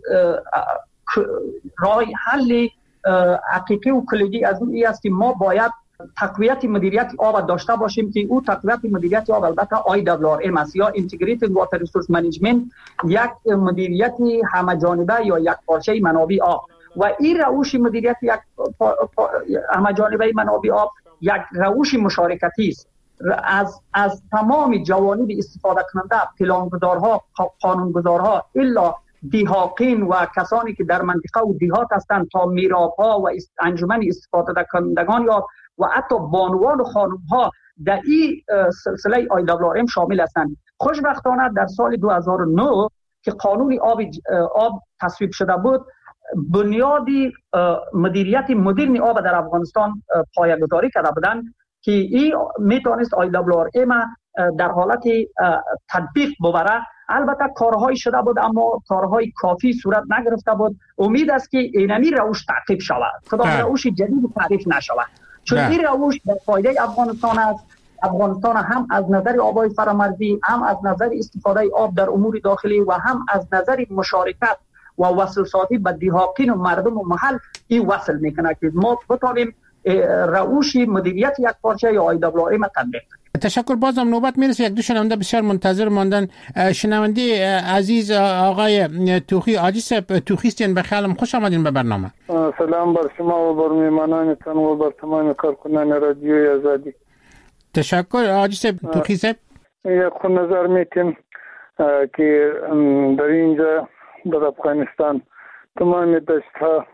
راه حل حقیقی و کلیدی از اون است که ما باید تقویت مدیریت آب داشته باشیم که او تقویت مدیریت آب البته آی دبلیو آر ام است یا اینتگریتد واتر ریسورس منیجمنت، یک مدیریت همه جانبه یا یک پارچه منابع آب و این روش مدیریت یک همه جانبه منابع آب یک روش مشارکتی است از از تمام جوانب استفاده کننده، پلانگذارها، قانونگذارها الا دیهاقین و کسانی که در منطقه و دیهات هستند تا میراب‌ها و انجمن استفاده کنندگان یا و حتی بانوان و خانم‌ها در این سلسله آی دبلیو آر ام شامل هستند. خوشبختانه در سال دو هزار و نه که قانون آب آب تصویب شده بود، بنیادی مدیریت مدرن آب در افغانستان پایه‌گذاری کرده بودند که این میتونست آی دبلیو آر ام در حالت تطبیق ببره. البته کارهای شده بود اما کارهای کافی صورت نگرفته بود. امید است که اینمی روش تعقیب شود، کدام روش جدید تعریف نشود، چون این روش در فایده افغانستان است. افغانستان هم از نظر آبای فرامرزی، هم از نظر استفاده آب در امور داخلی و هم از نظر مشارکت و وصل سازی به دیهاقین و مردم و محل این وصل میکنه که ما بتوانیم روش مدیریت یک پارچه یا آی دبلیو آر ام تطبیق کنیم. تشکر. بازم نوبت میرسه. یک دو شنونده بسیار منتظر ماندن. شنونده عزیز آقای توخی، حاجی صاحب توخی هستین، بخیرم، خوش آمدین به برنامه. سلام بر شما و بر میهمانانتان و بر تمام کارکنان رادیوی آزادی. تشکر. حاجی صاحب توخی صاحب، یک خود نظر میتیم که در اینجا در افغانستان تمام دشت ها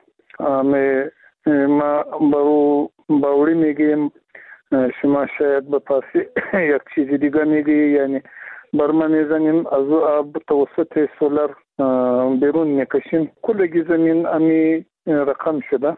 ما باوری میگیم، شما شاید به پاسی یک چیزی دیگه میگی، یعنی برما میزنیم از آب توسط سولر بیرون میکشیم. کلگی زمین امی رقم شده،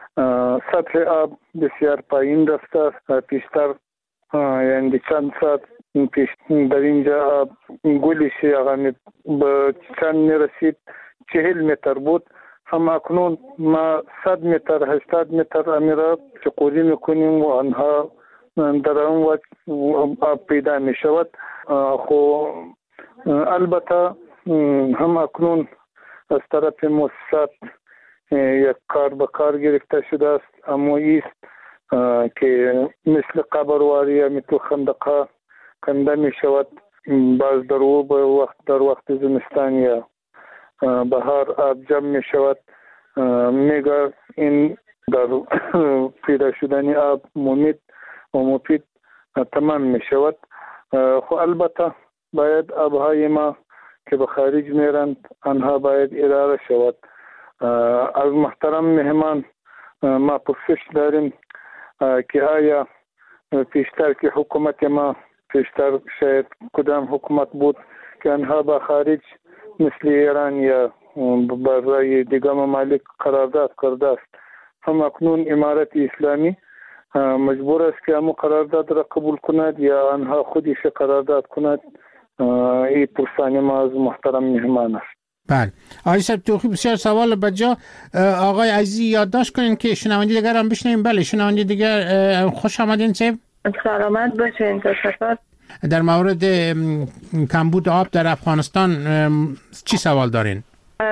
سطح آب بسیار پایین رفته. پیشتر یعنی چند ساعت پیش در اینجا آب گلیشی اغامی به چند میرسید چهل متر بود، هم اکنون ما صد متر هشتاد متر امیرا چقولی میکنیم و آنها در آن وقت آب پیدا می شود. خو البته هم اکنون از طرف مؤسسات یک کار به کار گرفته شده است، اما ایست که مثل قبرواری یا مثل خندقه کنده می شود. باز در وقت در وقت زمستان یا بهار آب جمع می شود. میگه این در پیدا شدن آب ممید و مفید تمام می شود. خو البته باید آبهای ما که به خارج میرند آنها باید اداره شود. از محترم مهمان ما پرسش داریم که آیا پیشتر که حکومت ما پیشتر شاید کدام حکومت بود که آنها به خارج مثل ایران یا برای دیگر ممالک قرارداد کرده است، هم اکنون امارت اسلامی مجبور است که همو قرارداد را قبول کند یا آنها خودش قرارداد کند. این پرسانی ما از محترم مهمان است. بله آقای صاحب توخی، بسیار سوال بجا. آقای عزیزی یادداشت کنین که شنونده دیگر هم بشنویم. بله شنونده دیگر، خوش آمدین صاحب. سلامت باشین. تشکر. در مورد کمبود آب در افغانستان چی سوال دارین؟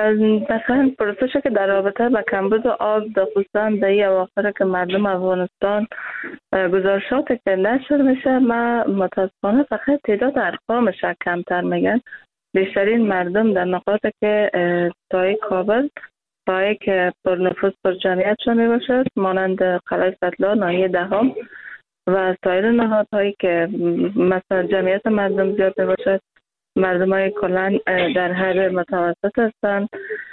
مثلا پرسش که در رابطه با کمبود آب در خصوصا در این اواخر که مردم افغانستان گزارشات که نشر میشه، ما متاسفانه فقط تعداد ارقامش کمتر میگن. بیشترین مردم در نقاط که تای کابل تایی که پر نفوذ پر جمعیت شده باشد مانند قلعه ستلا، ناحیه دهم و سایر نهادهایی که مثلا جمعیت مردم زیاد باشد، مردم های کلان در حد متوسط هستند،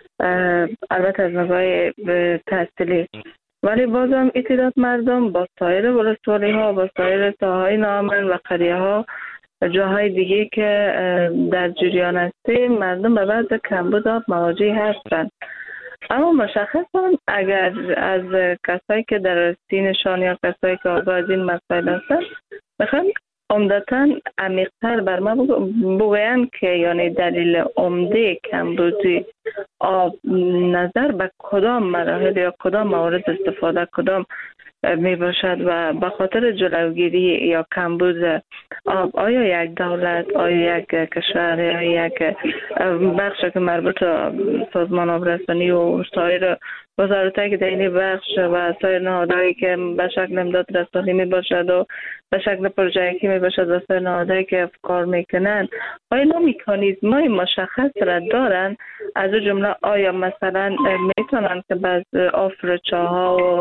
البته از نگاه تحصیلی، ولی بازم این تعداد مردم با سایر ولسوالی ها با سایر ساحهای ناامن و قریه ها جاهای دیگه که در جریان هستی مردم به بعد کمبود آب مواجه هستند. اما مشخصا اگر از کسایی که در سینشان یا کسایی که آگاه از این مسائل هستند بخوام عمدتاً عمیق‌تر بر ما بگویند که یعنی دلیل عمده کمبودی آب نظر به کدام مراحل یا کدام موارد استفاده کدام می باشد و به خاطر جلوگیری یا کمبود آب آیا یک دولت، آیا یک کشور یا یک بخش که مربوط سازمان آبرسانی و سایر وزارتایی که در این بخش و سایر نهادهایی که به شکل امداد رسانی می باشد و به شکل پروژه‌ای می باشد و سایر نهادهایی که کار میکنن آیا نوع مکانیزم‌های مشخص را دارن؟ از جمله آیا مثلا میتونن که بعض آفر چاها و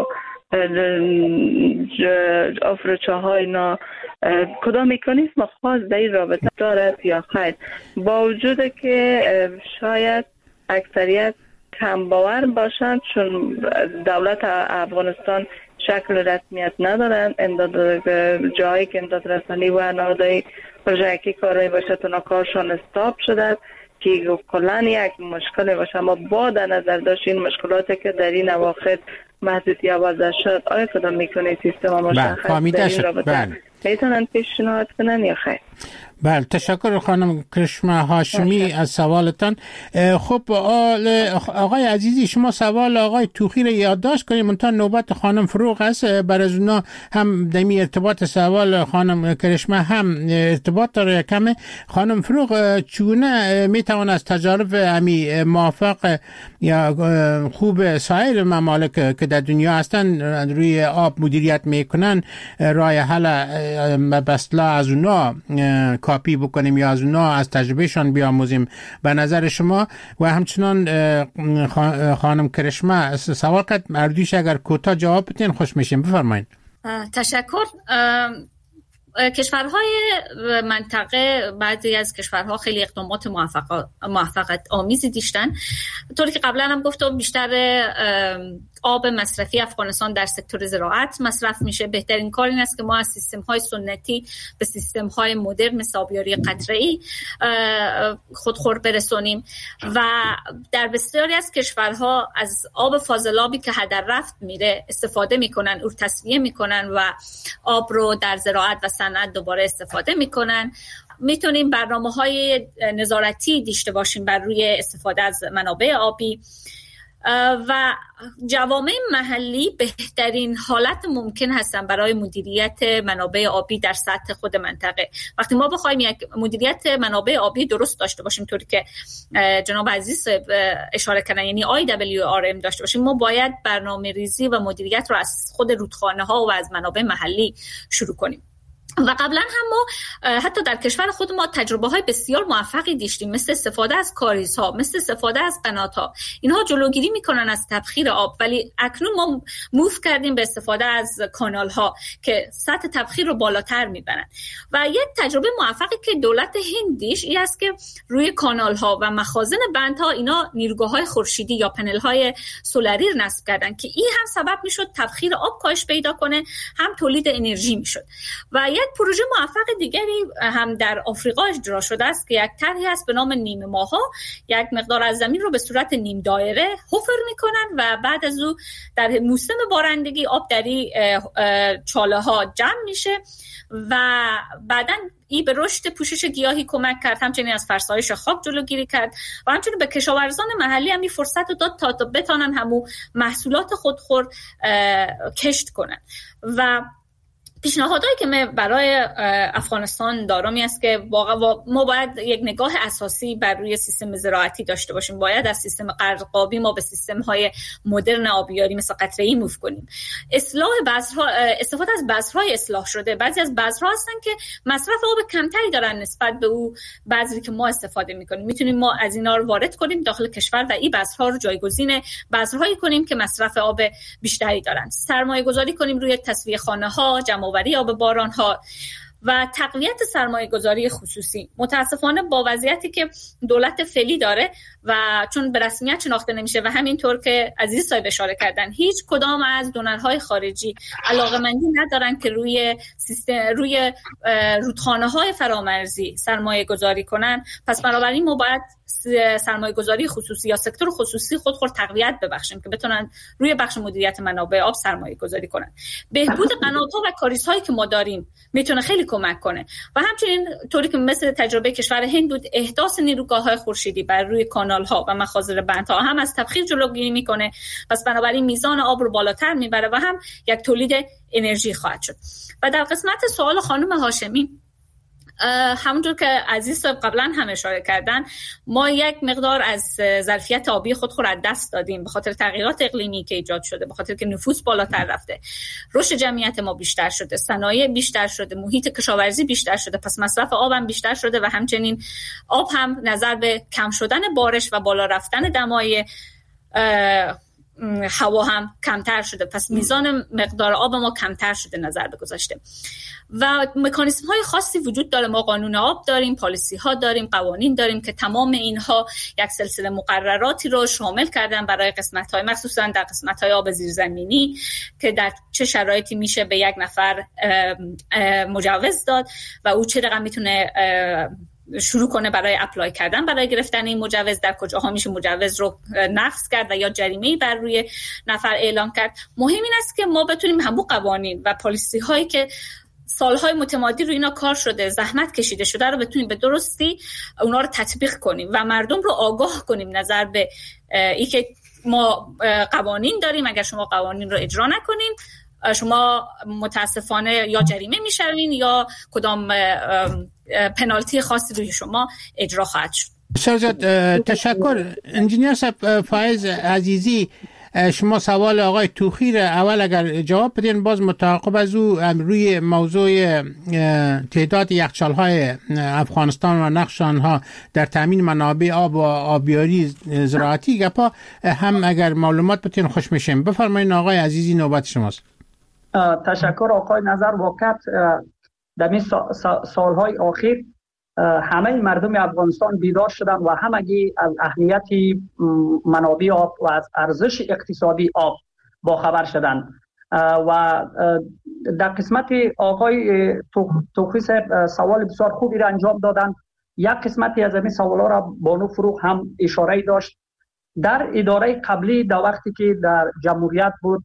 افروچه های اینا کدام مکانیزم خاص در این رابطه دارد یا خیر؟ با وجود که شاید اکثریت کم باور باشند چون دولت افغانستان شکل رسمیت ندارن، امداد جایی که امداد رسانی و نهادهای پروژه کاری باشه تونا کارشان استاپ شده که کلا یک مشکل باشه. اما با در نظر داشت این مشکلاتی که در این اواخر محدودی آورده شد، آیا کدام میکنه سیستم مشخص در این رابطه میتونن پیشنهاد کنن یا خیر؟ بله، تشکر خانم کرشمه هاشمی از سوالتان. خب آقای عزیزی، شما سوال آقای توخی رو یادداشت کنید، منتها نوبت خانم فروغ است. بر از اونا هم دمی ارتباط سوال خانم کرشمه هم ارتباط داره کمه. خانم فروغ، چونه میتوان از تجارب امی موافق یا خوب سایر ممالک که در دنیا هستن روی آب مدیریت میکنن راه حل بسلا از اونا کاپی بکنیم یا از اونا از تجربهشان بیاموزیم به نظر شما؟ و همچنان خانم کرشمه سوال کرد، مردوش اگر کوتاه جواب بدین خوش میشیم. بفرمایید. تشکر. کشورهای منطقه، بعضی از کشورها خیلی اقدامات موفقیت آمیزی داشتن. طوری که قبلا هم گفتم بیشتر آب مصرفی افغانستان در سکتور زراعت مصرف میشه. بهترین کار این است که ما از سیستم های سنتی به سیستم های مدرن مثل آبیاری قطره‌ای خودخور برسونیم و در بسیاری از کشورها از آب فاضلابی که هدر رفت میره استفاده میکنن، او تصفیه میکنن و آب رو در زراعت و صنعت دوباره استفاده میکنن. میتونیم برنامه‌های نظارتی داشته باشیم بر روی استفاده از منابع آبی و جوامع محلی بهترین حالت ممکن هستن برای مدیریت منابع آبی در سطح خود منطقه. وقتی ما بخوایم یک مدیریت منابع آبی درست داشته باشیم، طوری که جناب عزیز اشاره کردن، یعنی آی دبلیو آر ام داشته باشیم، ما باید برنامه ریزی و مدیریت رو از خود رودخانه ها و از منابع محلی شروع کنیم. و قبلا هم ما حتی در کشور خود ما تجربه های بسیار موفقی داشتیم، مثل استفاده از کاریزها، مثل استفاده از قنات‌ها. اینها جلوگیری میکنن از تبخیر آب، ولی اکنون ما موف کردیم به استفاده از کانال‌ها که سطح تبخیر رو بالاتر میبرن. و یک تجربه موفقی که دولت هند داشت این است که روی کانال‌ها و مخازن بندها اینا نیروگاه‌های خورشیدی یا پنل‌های سولری نصب کردن که این هم سبب میشد تبخیر آب کاهش پیدا کنه، هم تولید انرژی میشد. و یک پروژه موفق دیگری هم در آفریقا اجرا شده است که یک طرحی است به نام نیم ماها. یک مقدار از زمین رو به صورت نیم دایره حفر میکنن و بعد از او در موسم بارندگی آب در این چاله ها جمع میشه و بعداً ای به رشد پوشش گیاهی کمک کرد، همچنین از فرسایش خاک جلوگیری کرد و همچنین به کشاورزان محلی هم این فرصت رو داد تا بتانن همو محصولات خودخور کشت کنن. و پیشنهادهایی که من برای افغانستان دارم این است که واقعا ما باید یک نگاه اساسی بر روی سیستم زراعتی داشته باشیم. باید از سیستم قرقابی ما به سیستم های مدرن آبیاری مثل قطره‌ای موف کنیم. اصلاح بذرها، استفاده از بذرهای اصلاح شده. بعضی از بذرها هستن که مصرف آب کمتری دارن نسبت به او بذری که ما استفاده میکنیم. میتونیم ما از اینا رو وارد کنیم داخل کشور و این بذرها رو جایگزین بذرهایی کنیم که مصرف آب بیشتری دارن. سرمایه گذاری کنیم روی تصفیه خانه ها، جمع‌آوری آب باران ها و تقویت سرمایه گذاری خصوصی. متاسفانه با وضعیتی که دولت فعلی داره و چون به رسمیت شناخته نمیشه و همینطور که عزیز صاحب اشاره کردن هیچ کدام از دونرهای خارجی علاقه‌مندی ندارن که روی سیستم روی رودخانه های فرامرزی سرمایه گذاری کنن. پس بنابراین ما باید سرمایه گذاری خصوصی یا سکتور خصوصی خودخور تقویت ببخشیم که بتونن روی بخش مدیریت منابع آب سرمایه گذاری کنن. بهبود قنات‌ها و کاریزهایی که ما داریم میتونه خیلی کمک کنه و همچنین طوری که مثل تجربه کشور هند بود احداث نیروگاه‌های خورشیدی بر روی کانال‌ها و مخازن بندها هم از تبخیر جلوگیری میکنه. پس بنابراین میزان آب رو بالاتر میبره و هم یک تولید انرژی خواهد شد. و در قسمت سوال خانم هاشمی، همونجور که عزیز صاحب قبلا هم اشاره کردن، ما یک مقدار از ظرفیت آبی خود خود از دست دادیم به خاطر تغییرات اقلیمی که ایجاد شده، به خاطر که نفوس بالاتر رفته، رشد جمعیت ما بیشتر شده، صنایع بیشتر شده، محیط کشاورزی بیشتر شده، پس مصرف آب هم بیشتر شده و همچنین آب هم نظر به کم شدن بارش و بالا رفتن دمای هوا هم کمتر شده، پس میزان مقدار آب ما کمتر شده نظر به گذشته. و مکانیزم های خاصی وجود داره. ما قانون آب داریم، پالیسی ها داریم، قوانین داریم که تمام اینها یک سلسله مقرراتی رو شامل کردن برای قسمت های، مخصوصا در قسمت های آب زیرزمینی که در چه شرایطی میشه به یک نفر مجوز داد و او چه رقم میتونه شروع کنه برای اپلای کردن برای گرفتن این مجوز، در کجاها میشه مجوز رو نقض کرد و یا جریمه‌ای بر روی نفر اعلام کرد. مهم این است که ما بتونیم همون قوانین و پالیسی هایی که سالهای متمادی رو اینا کار شده، زحمت کشیده شده رو بتونیم به درستی اونا رو تطبیق کنیم و مردم رو آگاه کنیم نظر به ای که ما قوانین داریم، اگر شما قوانین رو اجرا نکنیم شما متاسفانه یا جریمه میشوین یا کدام پنالتی خاصی روی شما اجرا خواهد شد. سرزاد تشکر. انجینیر صاحب فایز عزیزی، شما سوال آقای توخی را اول اگر جواب بدین، باز متعاقب از او روی موضوع تعداد یخچال‌های افغانستان و نقش آنها در تامین منابع آب و آبیاری زراعتی گپا هم اگر معلومات بتین خوش میشیم. بفرمایید آقای عزیزی، نوبت شماست. تشکر آقای نظر. واقعا در این سالهای اخیر همه مردم افغانستان بیدار شدن و همگی از اهمیت منابع آب و از ارزش اقتصادی آب با خبر شدند. و در قسمت آقای توخی صاحب سوال بسیار خوبی را انجام دادن. یک قسمتی از این سوالا را بانو فروغ هم اشاره داشت. در اداره قبلی در وقتی که در جمهوریت بود،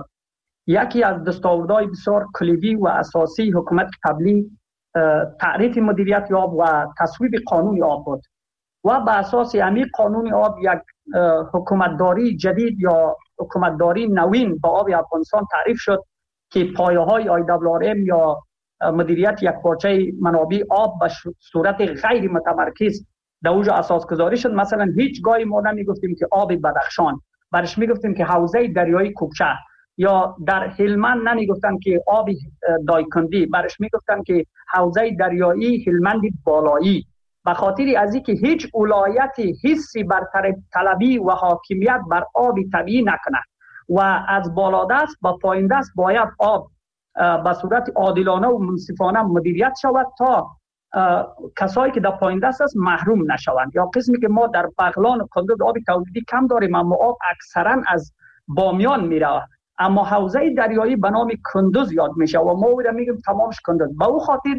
یکی از دستاوردهای بسیار کلیدی و اساسی حکومت قبلی تعریف مدیریت آب و تصویب قانون آب بود و به اساس همین قانون آب یک حکومتداری جدید یا حکومتداری نوین با آب افغانستان تعریف شد که پایه‌های آی دبلیو آر ام یا مدیریت یکپارچه منابع آب به صورت غیر متمرکز در اوج اساس گذاری شد. مثلا هیچ گاهی ما نمیگفتیم که آب بدخشان، برش میگفتیم که حوزه دریایی کوکچه، یا در هلمند نمیگفتن که آب دایکندی، برش میگفتن که حوزه دریایی هلمند بالایی. به خاطر از اینکه هیچ ولایتی حسی بر طلبی و حاکمیت بر آب طبیعی نکنه و از بالادست به پایین دست باید آب به صورت عادلانه و منصفانه مدیریت شود تا کسایی که در پایین دست است محروم نشوند. یا قسمی که ما در بغلان و کندوز آب تولیدی کم داریم اما آب اکثرا از بامیان میره، اما حوزه دریایی به نام کندوز یاد میشه و ما او را میگیم تمامش کندوز. به او خاطر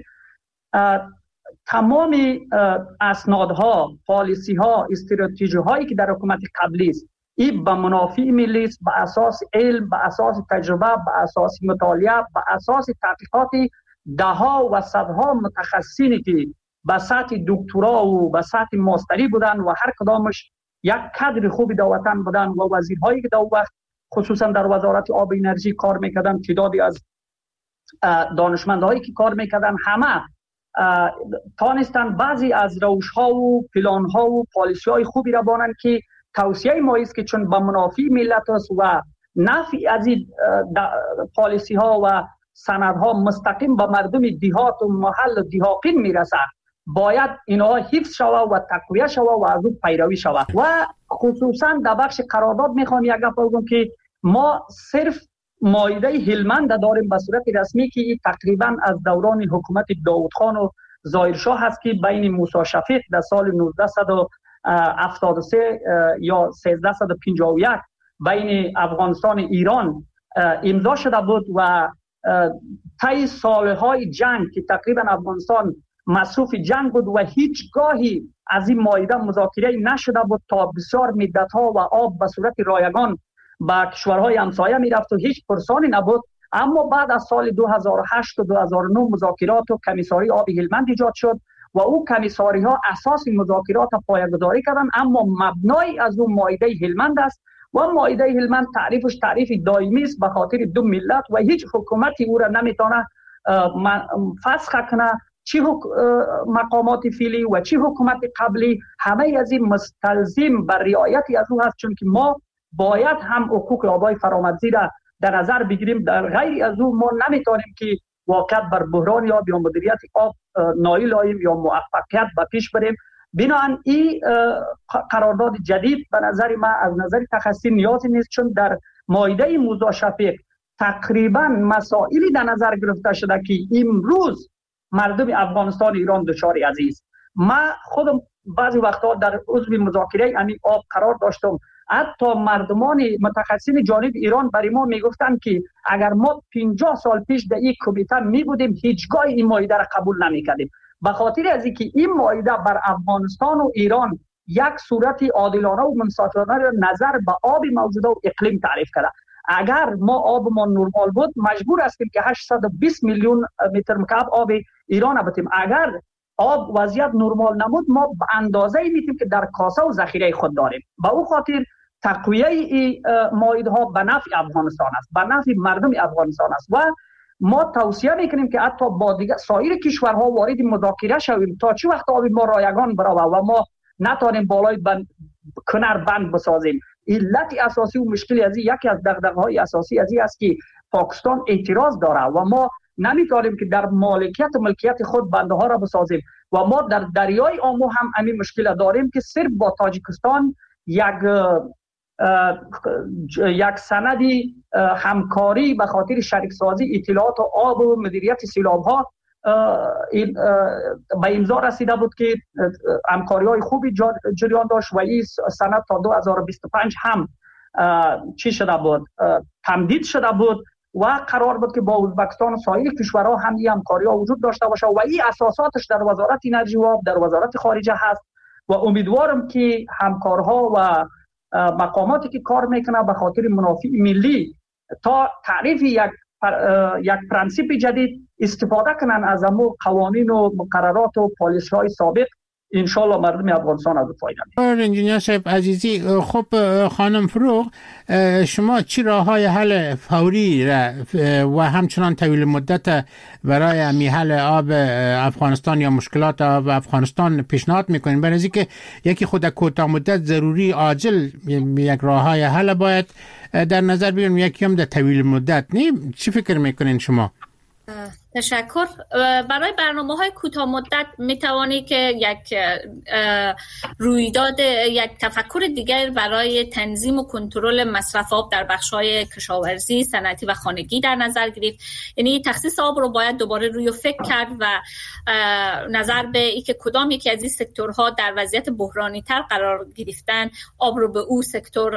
تمام اسنادها، پالیسی ها، استراتژی هایی که در حکومت قبلی است، این به منافع ملی است، به اساس علم، به اساس تجربه، به اساس مطالعه، به اساس تحقیقات دهها و صدها متخصصینی که به سطح دکترا و به سطح ماستری بودن و هر کدامش یک کادر خوبی در وطن بودن و وزیرهایی که در وقت خصوصا در وزارت آب و انرژی کار میکردن، تعدادی از دانشمندهایی که کار میکردن همه تانستن بعضی از روش ها و پلان ها و پالیسی های خوبی را بانند که توصیه ما است که چون به منافع ملت است و نفع از این پالیسی ها و سند ها مستقیم به مردم دیهات و محل دیهاقین میرسه، باید اینها حفظ شود و تقویه شود و از او پیروی شود. و خصوصا در بخش قرارداد میخوام یک گپ بگم که ما صرف مایده هلمند داریم به صورت رسمی که تقریبا از دوران حکومت داود خان و ظاهر شاه هست که بین موسی شفیق در سال نوزده هفتاد و سه یا سیزده پنجاه و یک بین افغانستان و ایران امضا شده بود و طی سالهای جنگ که تقریبا افغانستان مصروف جنگ بود و هیچ گاهی از این مایده مذاکره نشده بود تا بسیار مدت‌ها و آب به صورت رایگان به کشورهای همسایه میرفت و هیچ پرسانی نبود. اما بعد از سال دو هزار و هشت و دو هزار و نه مذاکرات و کمیساری آب هلمند ایجاد شد و او کمیساری ها اساس مذاکرات پایه‌گذاری کردند، اما مبنای از اون مایده هلمند است و مایده هلمند تعریفش تعریف دائمی است به خاطر دو ملت و هیچ حکومتی او را نمیتونه فسخ کنه، چی مقامات فعلی و چی حکومت قبلی، همه از این مستلزم بر رعایتی از او هست، چون که ما باید هم حقوق آبای فرامرزی را در نظر بگیریم. در غیر از او ما نمیتونیم که واقعا بر بحران آب یا مدیریت آب نایل آییم یا موفقیت به پیش بریم. بنابراین این قرارداد جدید به نظر من از نظر تخصصی نیازی نیست، چون در مایده موضوع شفیق تقریبا مسائلی در نظر گرفته شده که امروز مردم افغانستان ایران دچار عزیز. من خودم بعضی وقتا در عضو مذاکره همین آب قرار داشتم، حتی مردمان متخصصین جانب ایران برای ما میگفتن که اگر ما پنجاه سال پیش در این کمیته می بودیم هیچگاه این مایده را قبول نمیکردیم، به خاطر از اینکه این مایده بر افغانستان و ایران یک صورت عادلانه و منصفانه را نظر به آب موجوده و اقلیم تعریف کرده. اگر ما آبمان نرمال بود مجبور هستیم که هشتصد و بیست میلیون متر مکعب آب ایران بتیم. اگر آب وضعیت نرمال نمود ما به اندازه میتیم که در کاسه و ذخیره خود داریم. به او خاطر تقویه این مایده ها به نفع افغانستان است، به نفع مردم افغانستان است و ما توصیه میکنیم که حتی با دیگر سایر کشورها وارد مذاکره شویم تا چه وقت آب ما رایگان بروه و ما نتوانیم بالای بند کنار بند بسازیم. علت اساسی و مشکلی از یکی از دغدغه‌های اساسی از این است که پاکستان اعتراض داره و ما نمیتونیم که در مالکیت و ملکیت خود بنده ها را بسازیم و ما در دریای آمو هم همین مشکل داریم که صرف با تاجیکستان یک یک سندی همکاری به خاطر شریک سازی اطلاعات و آب و مدیریت سیلاب ها به امضا رسیده بود که همکاری های خوبی جریان داشت و این سند تا دو هزار و بیست و پنج هم چی شده بود، تمدید شده بود و قرار بود که با ازبکستان و سایر کشورها هم این همکاری ها وجود داشته باشه و این اساساتش در وزارت انرژی و آب در وزارت خارجه هست و امیدوارم که همکارها و مقاماتی که کار میکنه به خاطر منافع ملی تا تعریف یک یک پرنسیپ جدید استفاده کنن از امو قوانین و مقررات و پالیسی های سابق. انشالله مردم افغانستان از فایده می‌برند. انجینیر صاحب عزیزی، خب خانم فروغ، شما چی راه‌های حل فوری و همچنان طویل مدت برای همی حل آب افغانستان یا مشکلات آب افغانستان پیشنهاد میکنین؟ برای اینکه یکی خود کوتاه مدت ضروری عاجل یک راه‌های حل باید در نظر بگیریم، یکی هم در طویل مدت. نه چی فکر میکنین شما؟ تشکر. برای برنامه‌های کوتاه مدت می‌توانی که یک رویداد یک تفکر دیگر برای تنظیم و کنترل مصرف آب در بخش‌های کشاورزی، صنعتی و خانگی در نظر گرفت. یعنی تخصیص آب رو باید دوباره روی فکر کرد و نظر به اینکه کدام یکی از این سکتورها در وضعیت بحرانی‌تر قرار گرفتن آب رو به او سکتور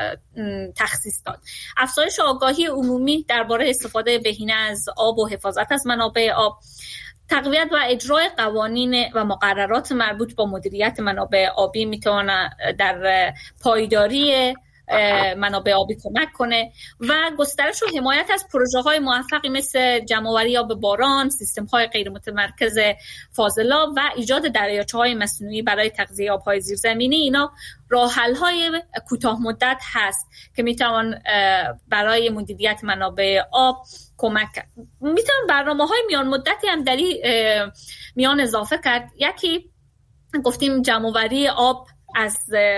تخصیص داد. افزایش آگاهی عمومی درباره استفاده بهینه از آب و حفاظت از منابع آب، تقویت و اجرای قوانین و مقررات مربوط با مدیریت منابع آبی میتونه در پایداری منابع آبی کمک کنه و گسترش و حمایت از پروژه های موفقی مثل جمع‌آوری آب باران، سیستم های غیر متمرکز فاضلاب و ایجاد دریاچه های مصنوعی برای تغذیه آب های زیرزمینی. اینا راه حل های کوتاه مدت هست که میتوان برای مدیریت منابع آب کمک کرد. میتونم برنامه‌های میان مدتی هم در میان اضافه کرد. یکی گفتیم جمع‌آوری آب از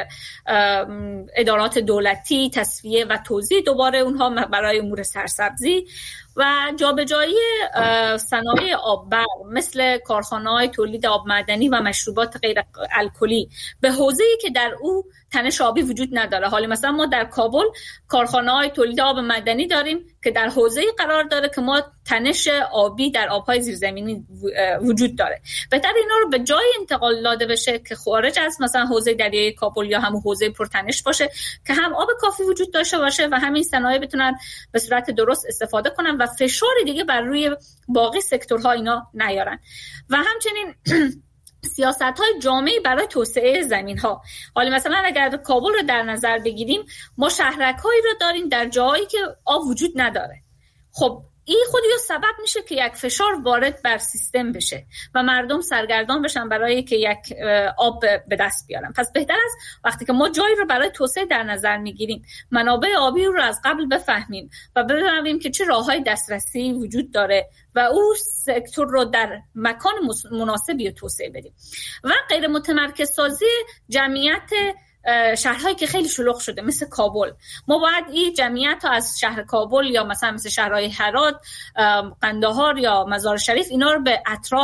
ادارات دولتی، تصفیه و توزیع دوباره اونها برای امور سرسبزی و جابجایی صنایع آببر مثل کارخانه‌های تولید آب معدنی و مشروبات غیر الکلی به حوزه‌ای که در او تنش آبی وجود نداره. حالا مثلا ما در کابل کارخانه‌های تولید آب معدنی داریم که در حوزه‌ای قرار داره که ما تنش آبی در آب‌های زیرزمینی وجود داره. بهتر اینا رو به جای انتقال داده بشه که خارج از مثلا حوزه دریای کابل یا همون حوزه پرتنش باشه که هم آب کافی وجود داشته باشه و همین صنایع بتونن به صورت درست استفاده کنن و فشار دیگه بر روی باقی سکتورها اینا نیارن. و همچنین سیاست‌های جامعی برای توسعه زمین‌ها. حالا مثلا اگر کابل رو در نظر بگیریم، ما شهرک‌هایی رو داریم در جایی که آب وجود نداره. خب این خودی سبب میشه که یک فشار وارد بر سیستم بشه و مردم سرگردان بشن برای که یک آب به دست بیارن. پس بهتر است وقتی که ما جایی رو برای توسعه در نظر میگیریم منابع آبی رو از قبل بفهمیم و ببینیم که چه راههای دسترسی وجود داره و او سکتور رو در مکان مناسبی توسعه بدیم. و غیر متمرکز سازی جمعیت شهرهایی که خیلی شلوغ شده مثل کابل، ما باید این جمعیت ها از شهر کابل یا مثلا مثل شهرهای هرات، قندهار یا مزار شریف اینا رو به اطراف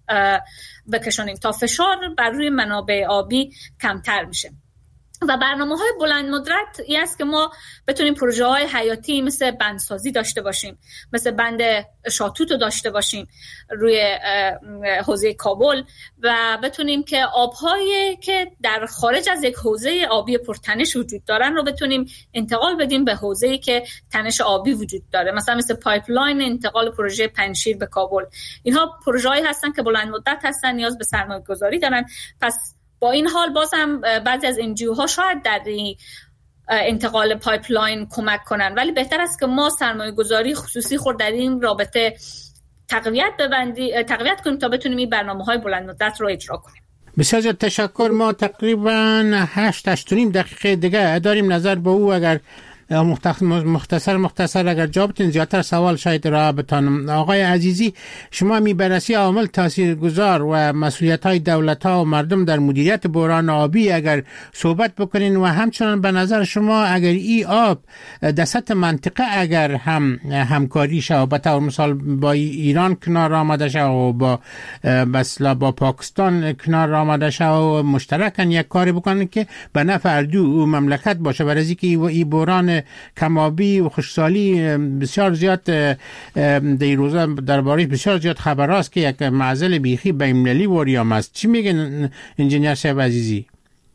بکشانیم تا فشار بر روی منابع آبی کمتر میشه. و برنامه‌های بلند مدت این است که ما بتونیم پروژه‌های حیاتی مثل بندسازی داشته باشیم، مثل بند شاتوت رو داشته باشیم روی حوزه کابل و بتونیم که آب‌هایی که در خارج از یک حوزه آبی پرتنش وجود دارن رو بتونیم انتقال بدیم به حوزه‌ای که تنش آبی وجود داره، مثلا مثل پایپلاین انتقال پروژه پنجشیر به کابل. اینها پروژه‌هایی هستن که بلند مدت هستن، نیاز به سرمایه‌گذاری دارن. پس با این حال باز هم بعضی از انجیو ها شاید در انتقال پایپلاین کمک کنن، ولی بهتر است که ما سرمایه گذاری خصوصی خود در این رابطه تقویت ببندی تقویت کنیم تا بتونیم این برنامه های بلند مدت رو اجرا کنیم. بسیار زیاد تشکر. ما تقریبا هشت هشت و نیم دقیقه دیگه داریم. نظر به او اگر مختصر مختصر اگر جواب بدین، زیادتر سوال شاید را بتانم. آقای عزیزی، شما می بررسی عوامل تاثیرگذار و مسئولیت‌های دولت‌ها و مردم در مدیریت بحران آبی اگر صحبت بکنین و همچنان به نظر شما اگر این آب در سطح منطقه اگر هم همکاری شود، به طور مثال با ایران کنار آمده شود و با مثلا با پاکستان کنار آمده شود و مشترکاً یک کاری بکنن که به نفع دو مملکت باشه، برای اینکه این بحران کمابی و خشکسالی بسیار زیاد در روزا درباره بسیار زیاد خبر است که یک معضل بیخی بین‌المللی وریام است. چی میگن انجینیر صاحب عزیزی؟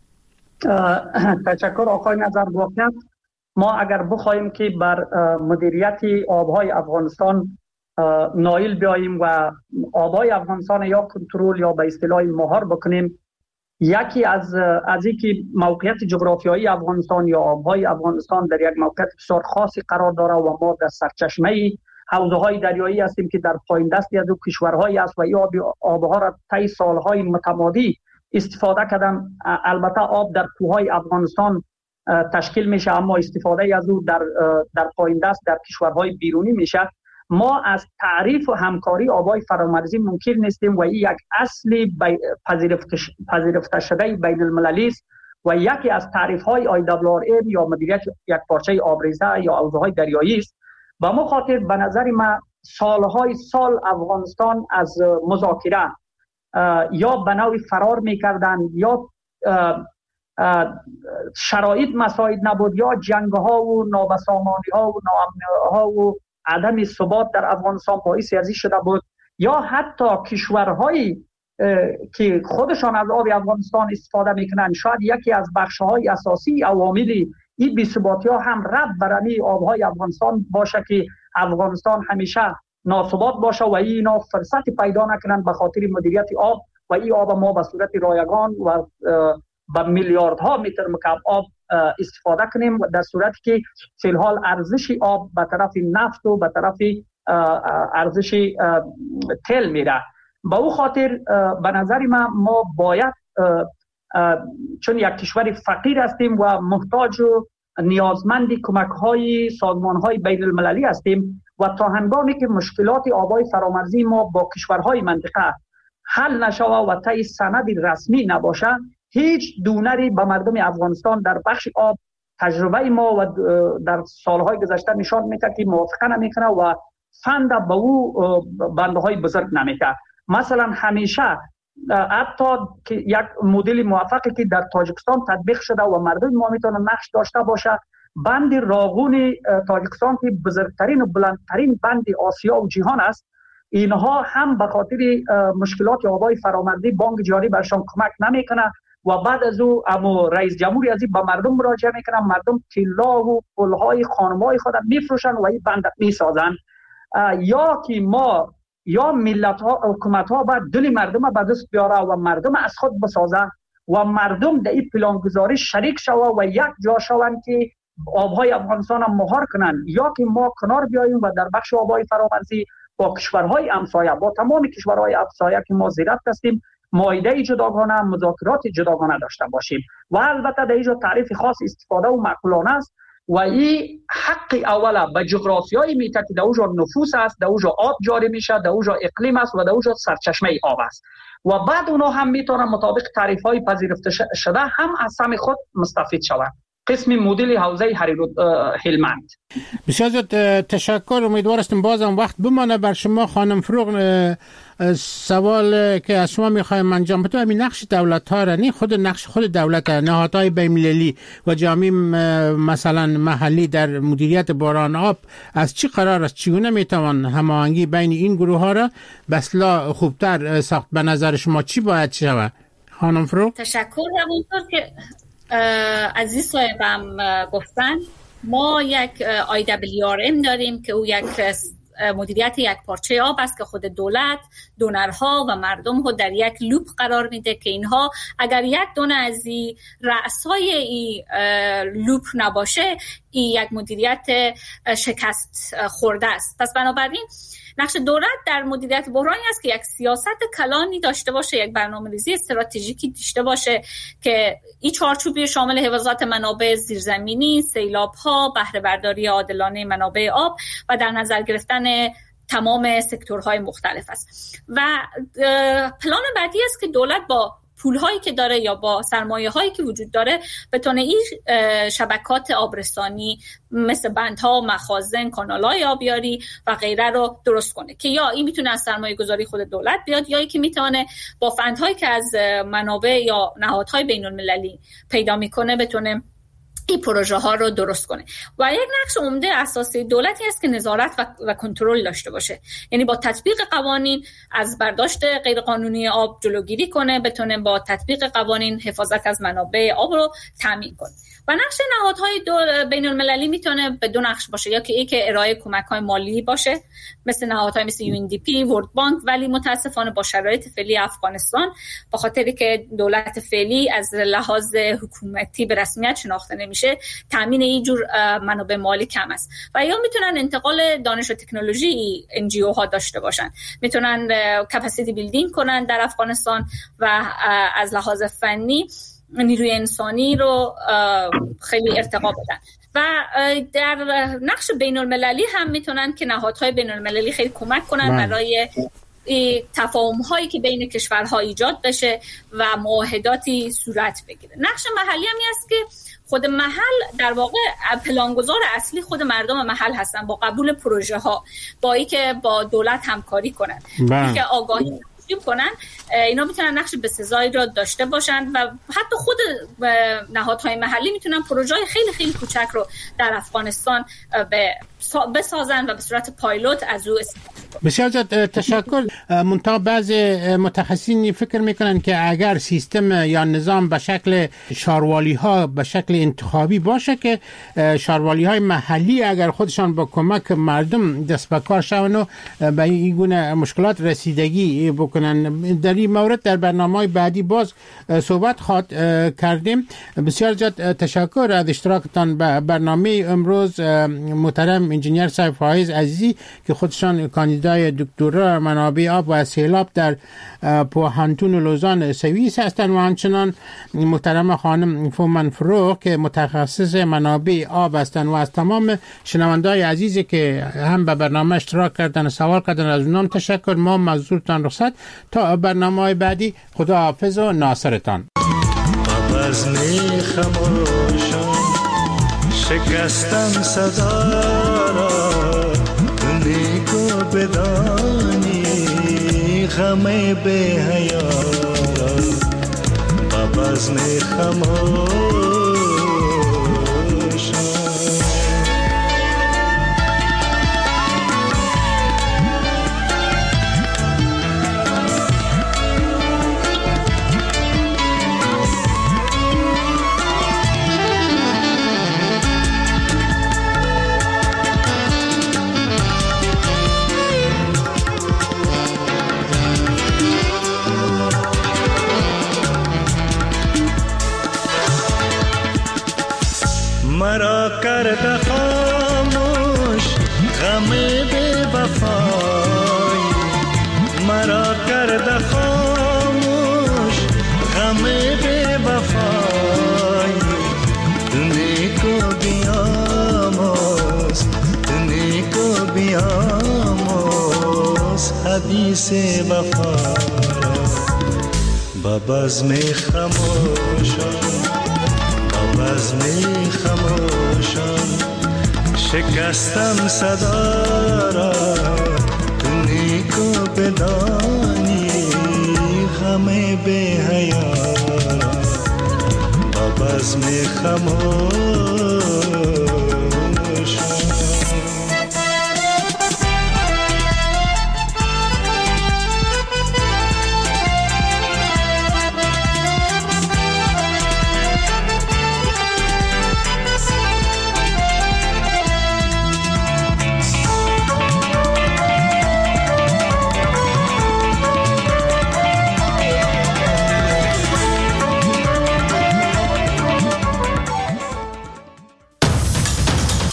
تشکر آقای نظر. واقعا ما اگر بخوایم که بر مدیریت آبهای افغانستان نایل بیاییم و آبهای افغانستان یا کنترل یا به اصطلاح مهار بکنیم، یکی از از اینکه موقعیت جغرافیایی افغانستان یا آبهای افغانستان در یک موقعیت بسیار خاصی قرار داره و ما در سرچشمه حوضه‌های دریایی هستیم که در پایین دستی از کشورهایی است و این آب آبها را طی سالهای متمادی استفاده کردن. البته آب در کوههای افغانستان تشکیل میشه، اما استفاده از او در در پایین دست در کشورهای بیرونی میشه. ما از تعریف و همکاری آبهای فرامرزی منکر نیستیم و این یک اصلی پذیرفته شده بین المللی است و یکی از تعریف های آی دبلیو آر ام یا مدیریت یک پارچه آبریزه یا حوضه‌های دریایی است. و ما خاطر به نظر ما سالهای سال افغانستان از مذاکره یا به نوعی فرار میکردن یا شرایط مساعد نبود یا جنگ ها و نابسامانی ها و ناامنی ها و عدم ثبات در افغانستان باعث ازی شده بود، یا حتی کشورهایی که خودشان از آب افغانستان استفاده میکنن شاید یکی از بخش‌های اساسی عوامل این بی‌ثباتی ها هم ربط برای آبهای افغانستان باشه که افغانستان همیشه ناثبات باشه و اینا فرصت پیدا نکنن به خاطر مدیریت آب و این آب ما به صورت رایگان و با میلیاردها متر مکعب آب استفاده کنیم، در صورتی که فی الحال ارزش آب به طرف نفت و به طرف ارزش تیل میره. با او خاطر به نظر من ما باید چون یک کشور فقیر هستیم و محتاج و نیازمند کمک های سازمان های بین المللی هستیم و تا هنگامی که مشکلات آبای فرامرزی ما با کشورهای منطقه حل نشود و طی سند رسمی نباشه، هیچ دونری به مردم افغانستان در بخش آب تجربه ما و در سالهای گذشته نشان میده که موافقه نمیکنه و فند به او بنده های بزرگ نمیده. مثلا همیشه حتی که یک مدل موفقی که در تاجیکستان تطبیق شده و مردم ما میتونن نقش داشته باشه، بند راغون تاجیکستان که بزرگترین و بلندترین بند آسیا و جهان است، اینها هم به خاطر مشکلات آبای فرامرزی بانک جهانی برشان کمک نمیکنه و بعد از او اما رئیس جمهوری از این به مردم مراجعه میکنن، مردم طلا و پلهای خانم‌های خود میفروشن و این بند میسازن. یا که ما یا ملت ها حکومت ها باید دل مردم به دست بیاره و مردم از خود بسازن و مردم در این پلانگذاری شریک شوند و یک جا شوند که آبهای افغانستان هم مهار کنن، یا که ما کنار بیاییم و در بخش آبهای فرامرزی با کشورهای همسایه با تمام کشورهای همسایه که ما زیرت هستیم معاهده جداگانه، مذاکرات جداگانه داشته باشیم و البته در اینجا تعریف خاص استفاده و معقولانه است و این حق اوله به جغرافیایی میته که در اونجا نفوس است، در اونجا آب جاری میشه، در اونجا اقلیم است و در اونجا سرچشمه آب است و بعد اونا هم میتونن مطابق تعریف های پذیرفته شده هم از سهم خود مستفید شوند. قسم مدل حوزه هریرود هلمند. بسیار زیاد تشکر. امیدوار هستم بازم وقت بمانه بر شما خانم فروغ. سوال که از شما میخوایم انجام بدیم همین نقش دولت ها را، نه خود نقش خود دولت، نهادهای بین‌المللی و جامعه مثلا محلی در مدیریت بحران آب از چی قرار است؟ چگونه میتوان هماهنگی بین این گروه ها را به اصلاح خوبتر ساخت؟ به نظر شما چی باید شود خانم فروغ؟ تشکر. همونطور که عزیز صاحبم گفتن، ما یک آی دبلیو آر ام داریم که او یک مدیریت یک پارچه آب است که خود دولت، دونرها و مردم رو در یک لوپ قرار میده که اینها اگر یک دونه از این رأسای این لوپ نباشه، این یک مدیریت شکست خورده است. پس بنابراین نقش دولت در مدیریت بحرانی است که یک سیاست کلانی داشته باشه، یک برنامه‌ریزی استراتژیکی داشته باشه که این چارچوبی شامل حفاظت منابع زیرزمینی، سیلاب‌ها، بهره برداری عادلانه منابع آب و در نظر گرفتن تمام سکتورهای مختلف است. و پلان بعدی است که دولت با پول‌هایی که داره یا با سرمایه‌هایی که وجود داره بتونه این شبکات آبرسانی مثل بندها، مخازن، کانال‌های آبیاری و غیره رو درست کنه که یا این میتونه از سرمایه‌گذاری خود دولت بیاد، یا اینکه میتونه با فندهایی که از منابع یا نهادهای بین‌المللی پیدا میکنه بتونه این پروژه ها رو درست کنه. و یک نقش عمده اساسی دولتی است که نظارت و, و کنترل داشته باشه، یعنی با تطبیق قوانین از برداشت غیرقانونی آب جلوگیری کنه، بتونه با تطبیق قوانین حفاظت از منابع آب رو تامین کنه. و نقش نهادهای بین المللی میتونه به دو نقش باشه، یا که یک ارائه کمک‌های مالی باشه مثل نهادهای مثل یو ان دی پی، ورلد بانک، ولی متاسفانه با شرایط فعلی افغانستان به خاطری که دولت فعلی از لحاظ حکومتی به رسمیت شناخته نمیشه، تامین این جور منابع مالی کم است. و یا میتونن انتقال دانش و تکنولوژی ان جی او ها داشته باشن، میتونن کپاسیتی بیلدینگ کنن در افغانستان و از لحاظ فنی نیروی انسانی رو خیلی ارتقا بدن. و در نقش بین المللی هم میتونن که نهادهای بین المللی خیلی کمک کنن برای تفاهم هایی که بین کشورها ایجاد بشه و معاهداتی صورت بگیره. نقش محلی هم است که خود محل در واقع پلانگذار اصلی خود مردم محل هستن، با قبول پروژه ها، با ای که با دولت همکاری کنن، ای که آگاهی کنن، اینا میتونن نقش بسزایی را داشته باشن و حتی خود نهادهای محلی میتونن پروژه‌های خیلی خیلی کوچک رو در افغانستان بسازن و به صورت پایلوت از او استفاده کنن. بسیار زیاد تشکر. منتها بعض متخصصین فکر میکنن که اگر سیستم یا نظام به شکل شاروالی ها به شکل انتخابی باشه که شاروالی های محلی اگر خودشان با کمک مردم دست به کار شون و به این گونه مشکلات رسیدگی بکنن. در این مورد در برنامه‌های بعدی باز صحبت خواهد کردیم. بسیار زیاد تشکر از اشتراکتان به برنامه امروز محترم انجینیر صاحب فایز عزیزی که خودشان کاندیدای دکترا منابع آب و سیلاب در پوهنتون لوزان سوئیس هستند و همچنان محترم خانم فومن فروغ که متخصص منابع آب هستند و از تمام شنونده‌های عزیزی که هم به برنامه اشتراک کردن و سوال کردن از اونام تشکر. ما مزورتان رخصت تا برنامه‌های بعدی. خدا حافظ و ناصرتان. شکستم صدا را نیکو بدانی، غم به حیا را با بزم خموشان. مرا کرده خاموش غم بی وفای، مرا کرده خاموش غم بی وفای. نیکو بیاموز نیکو بیاموز حدیث وفا با بزم خموشان، با بزم خموشان شکستم صدا را، نیکو بدانی غم بی حیا را. با بزم خموشان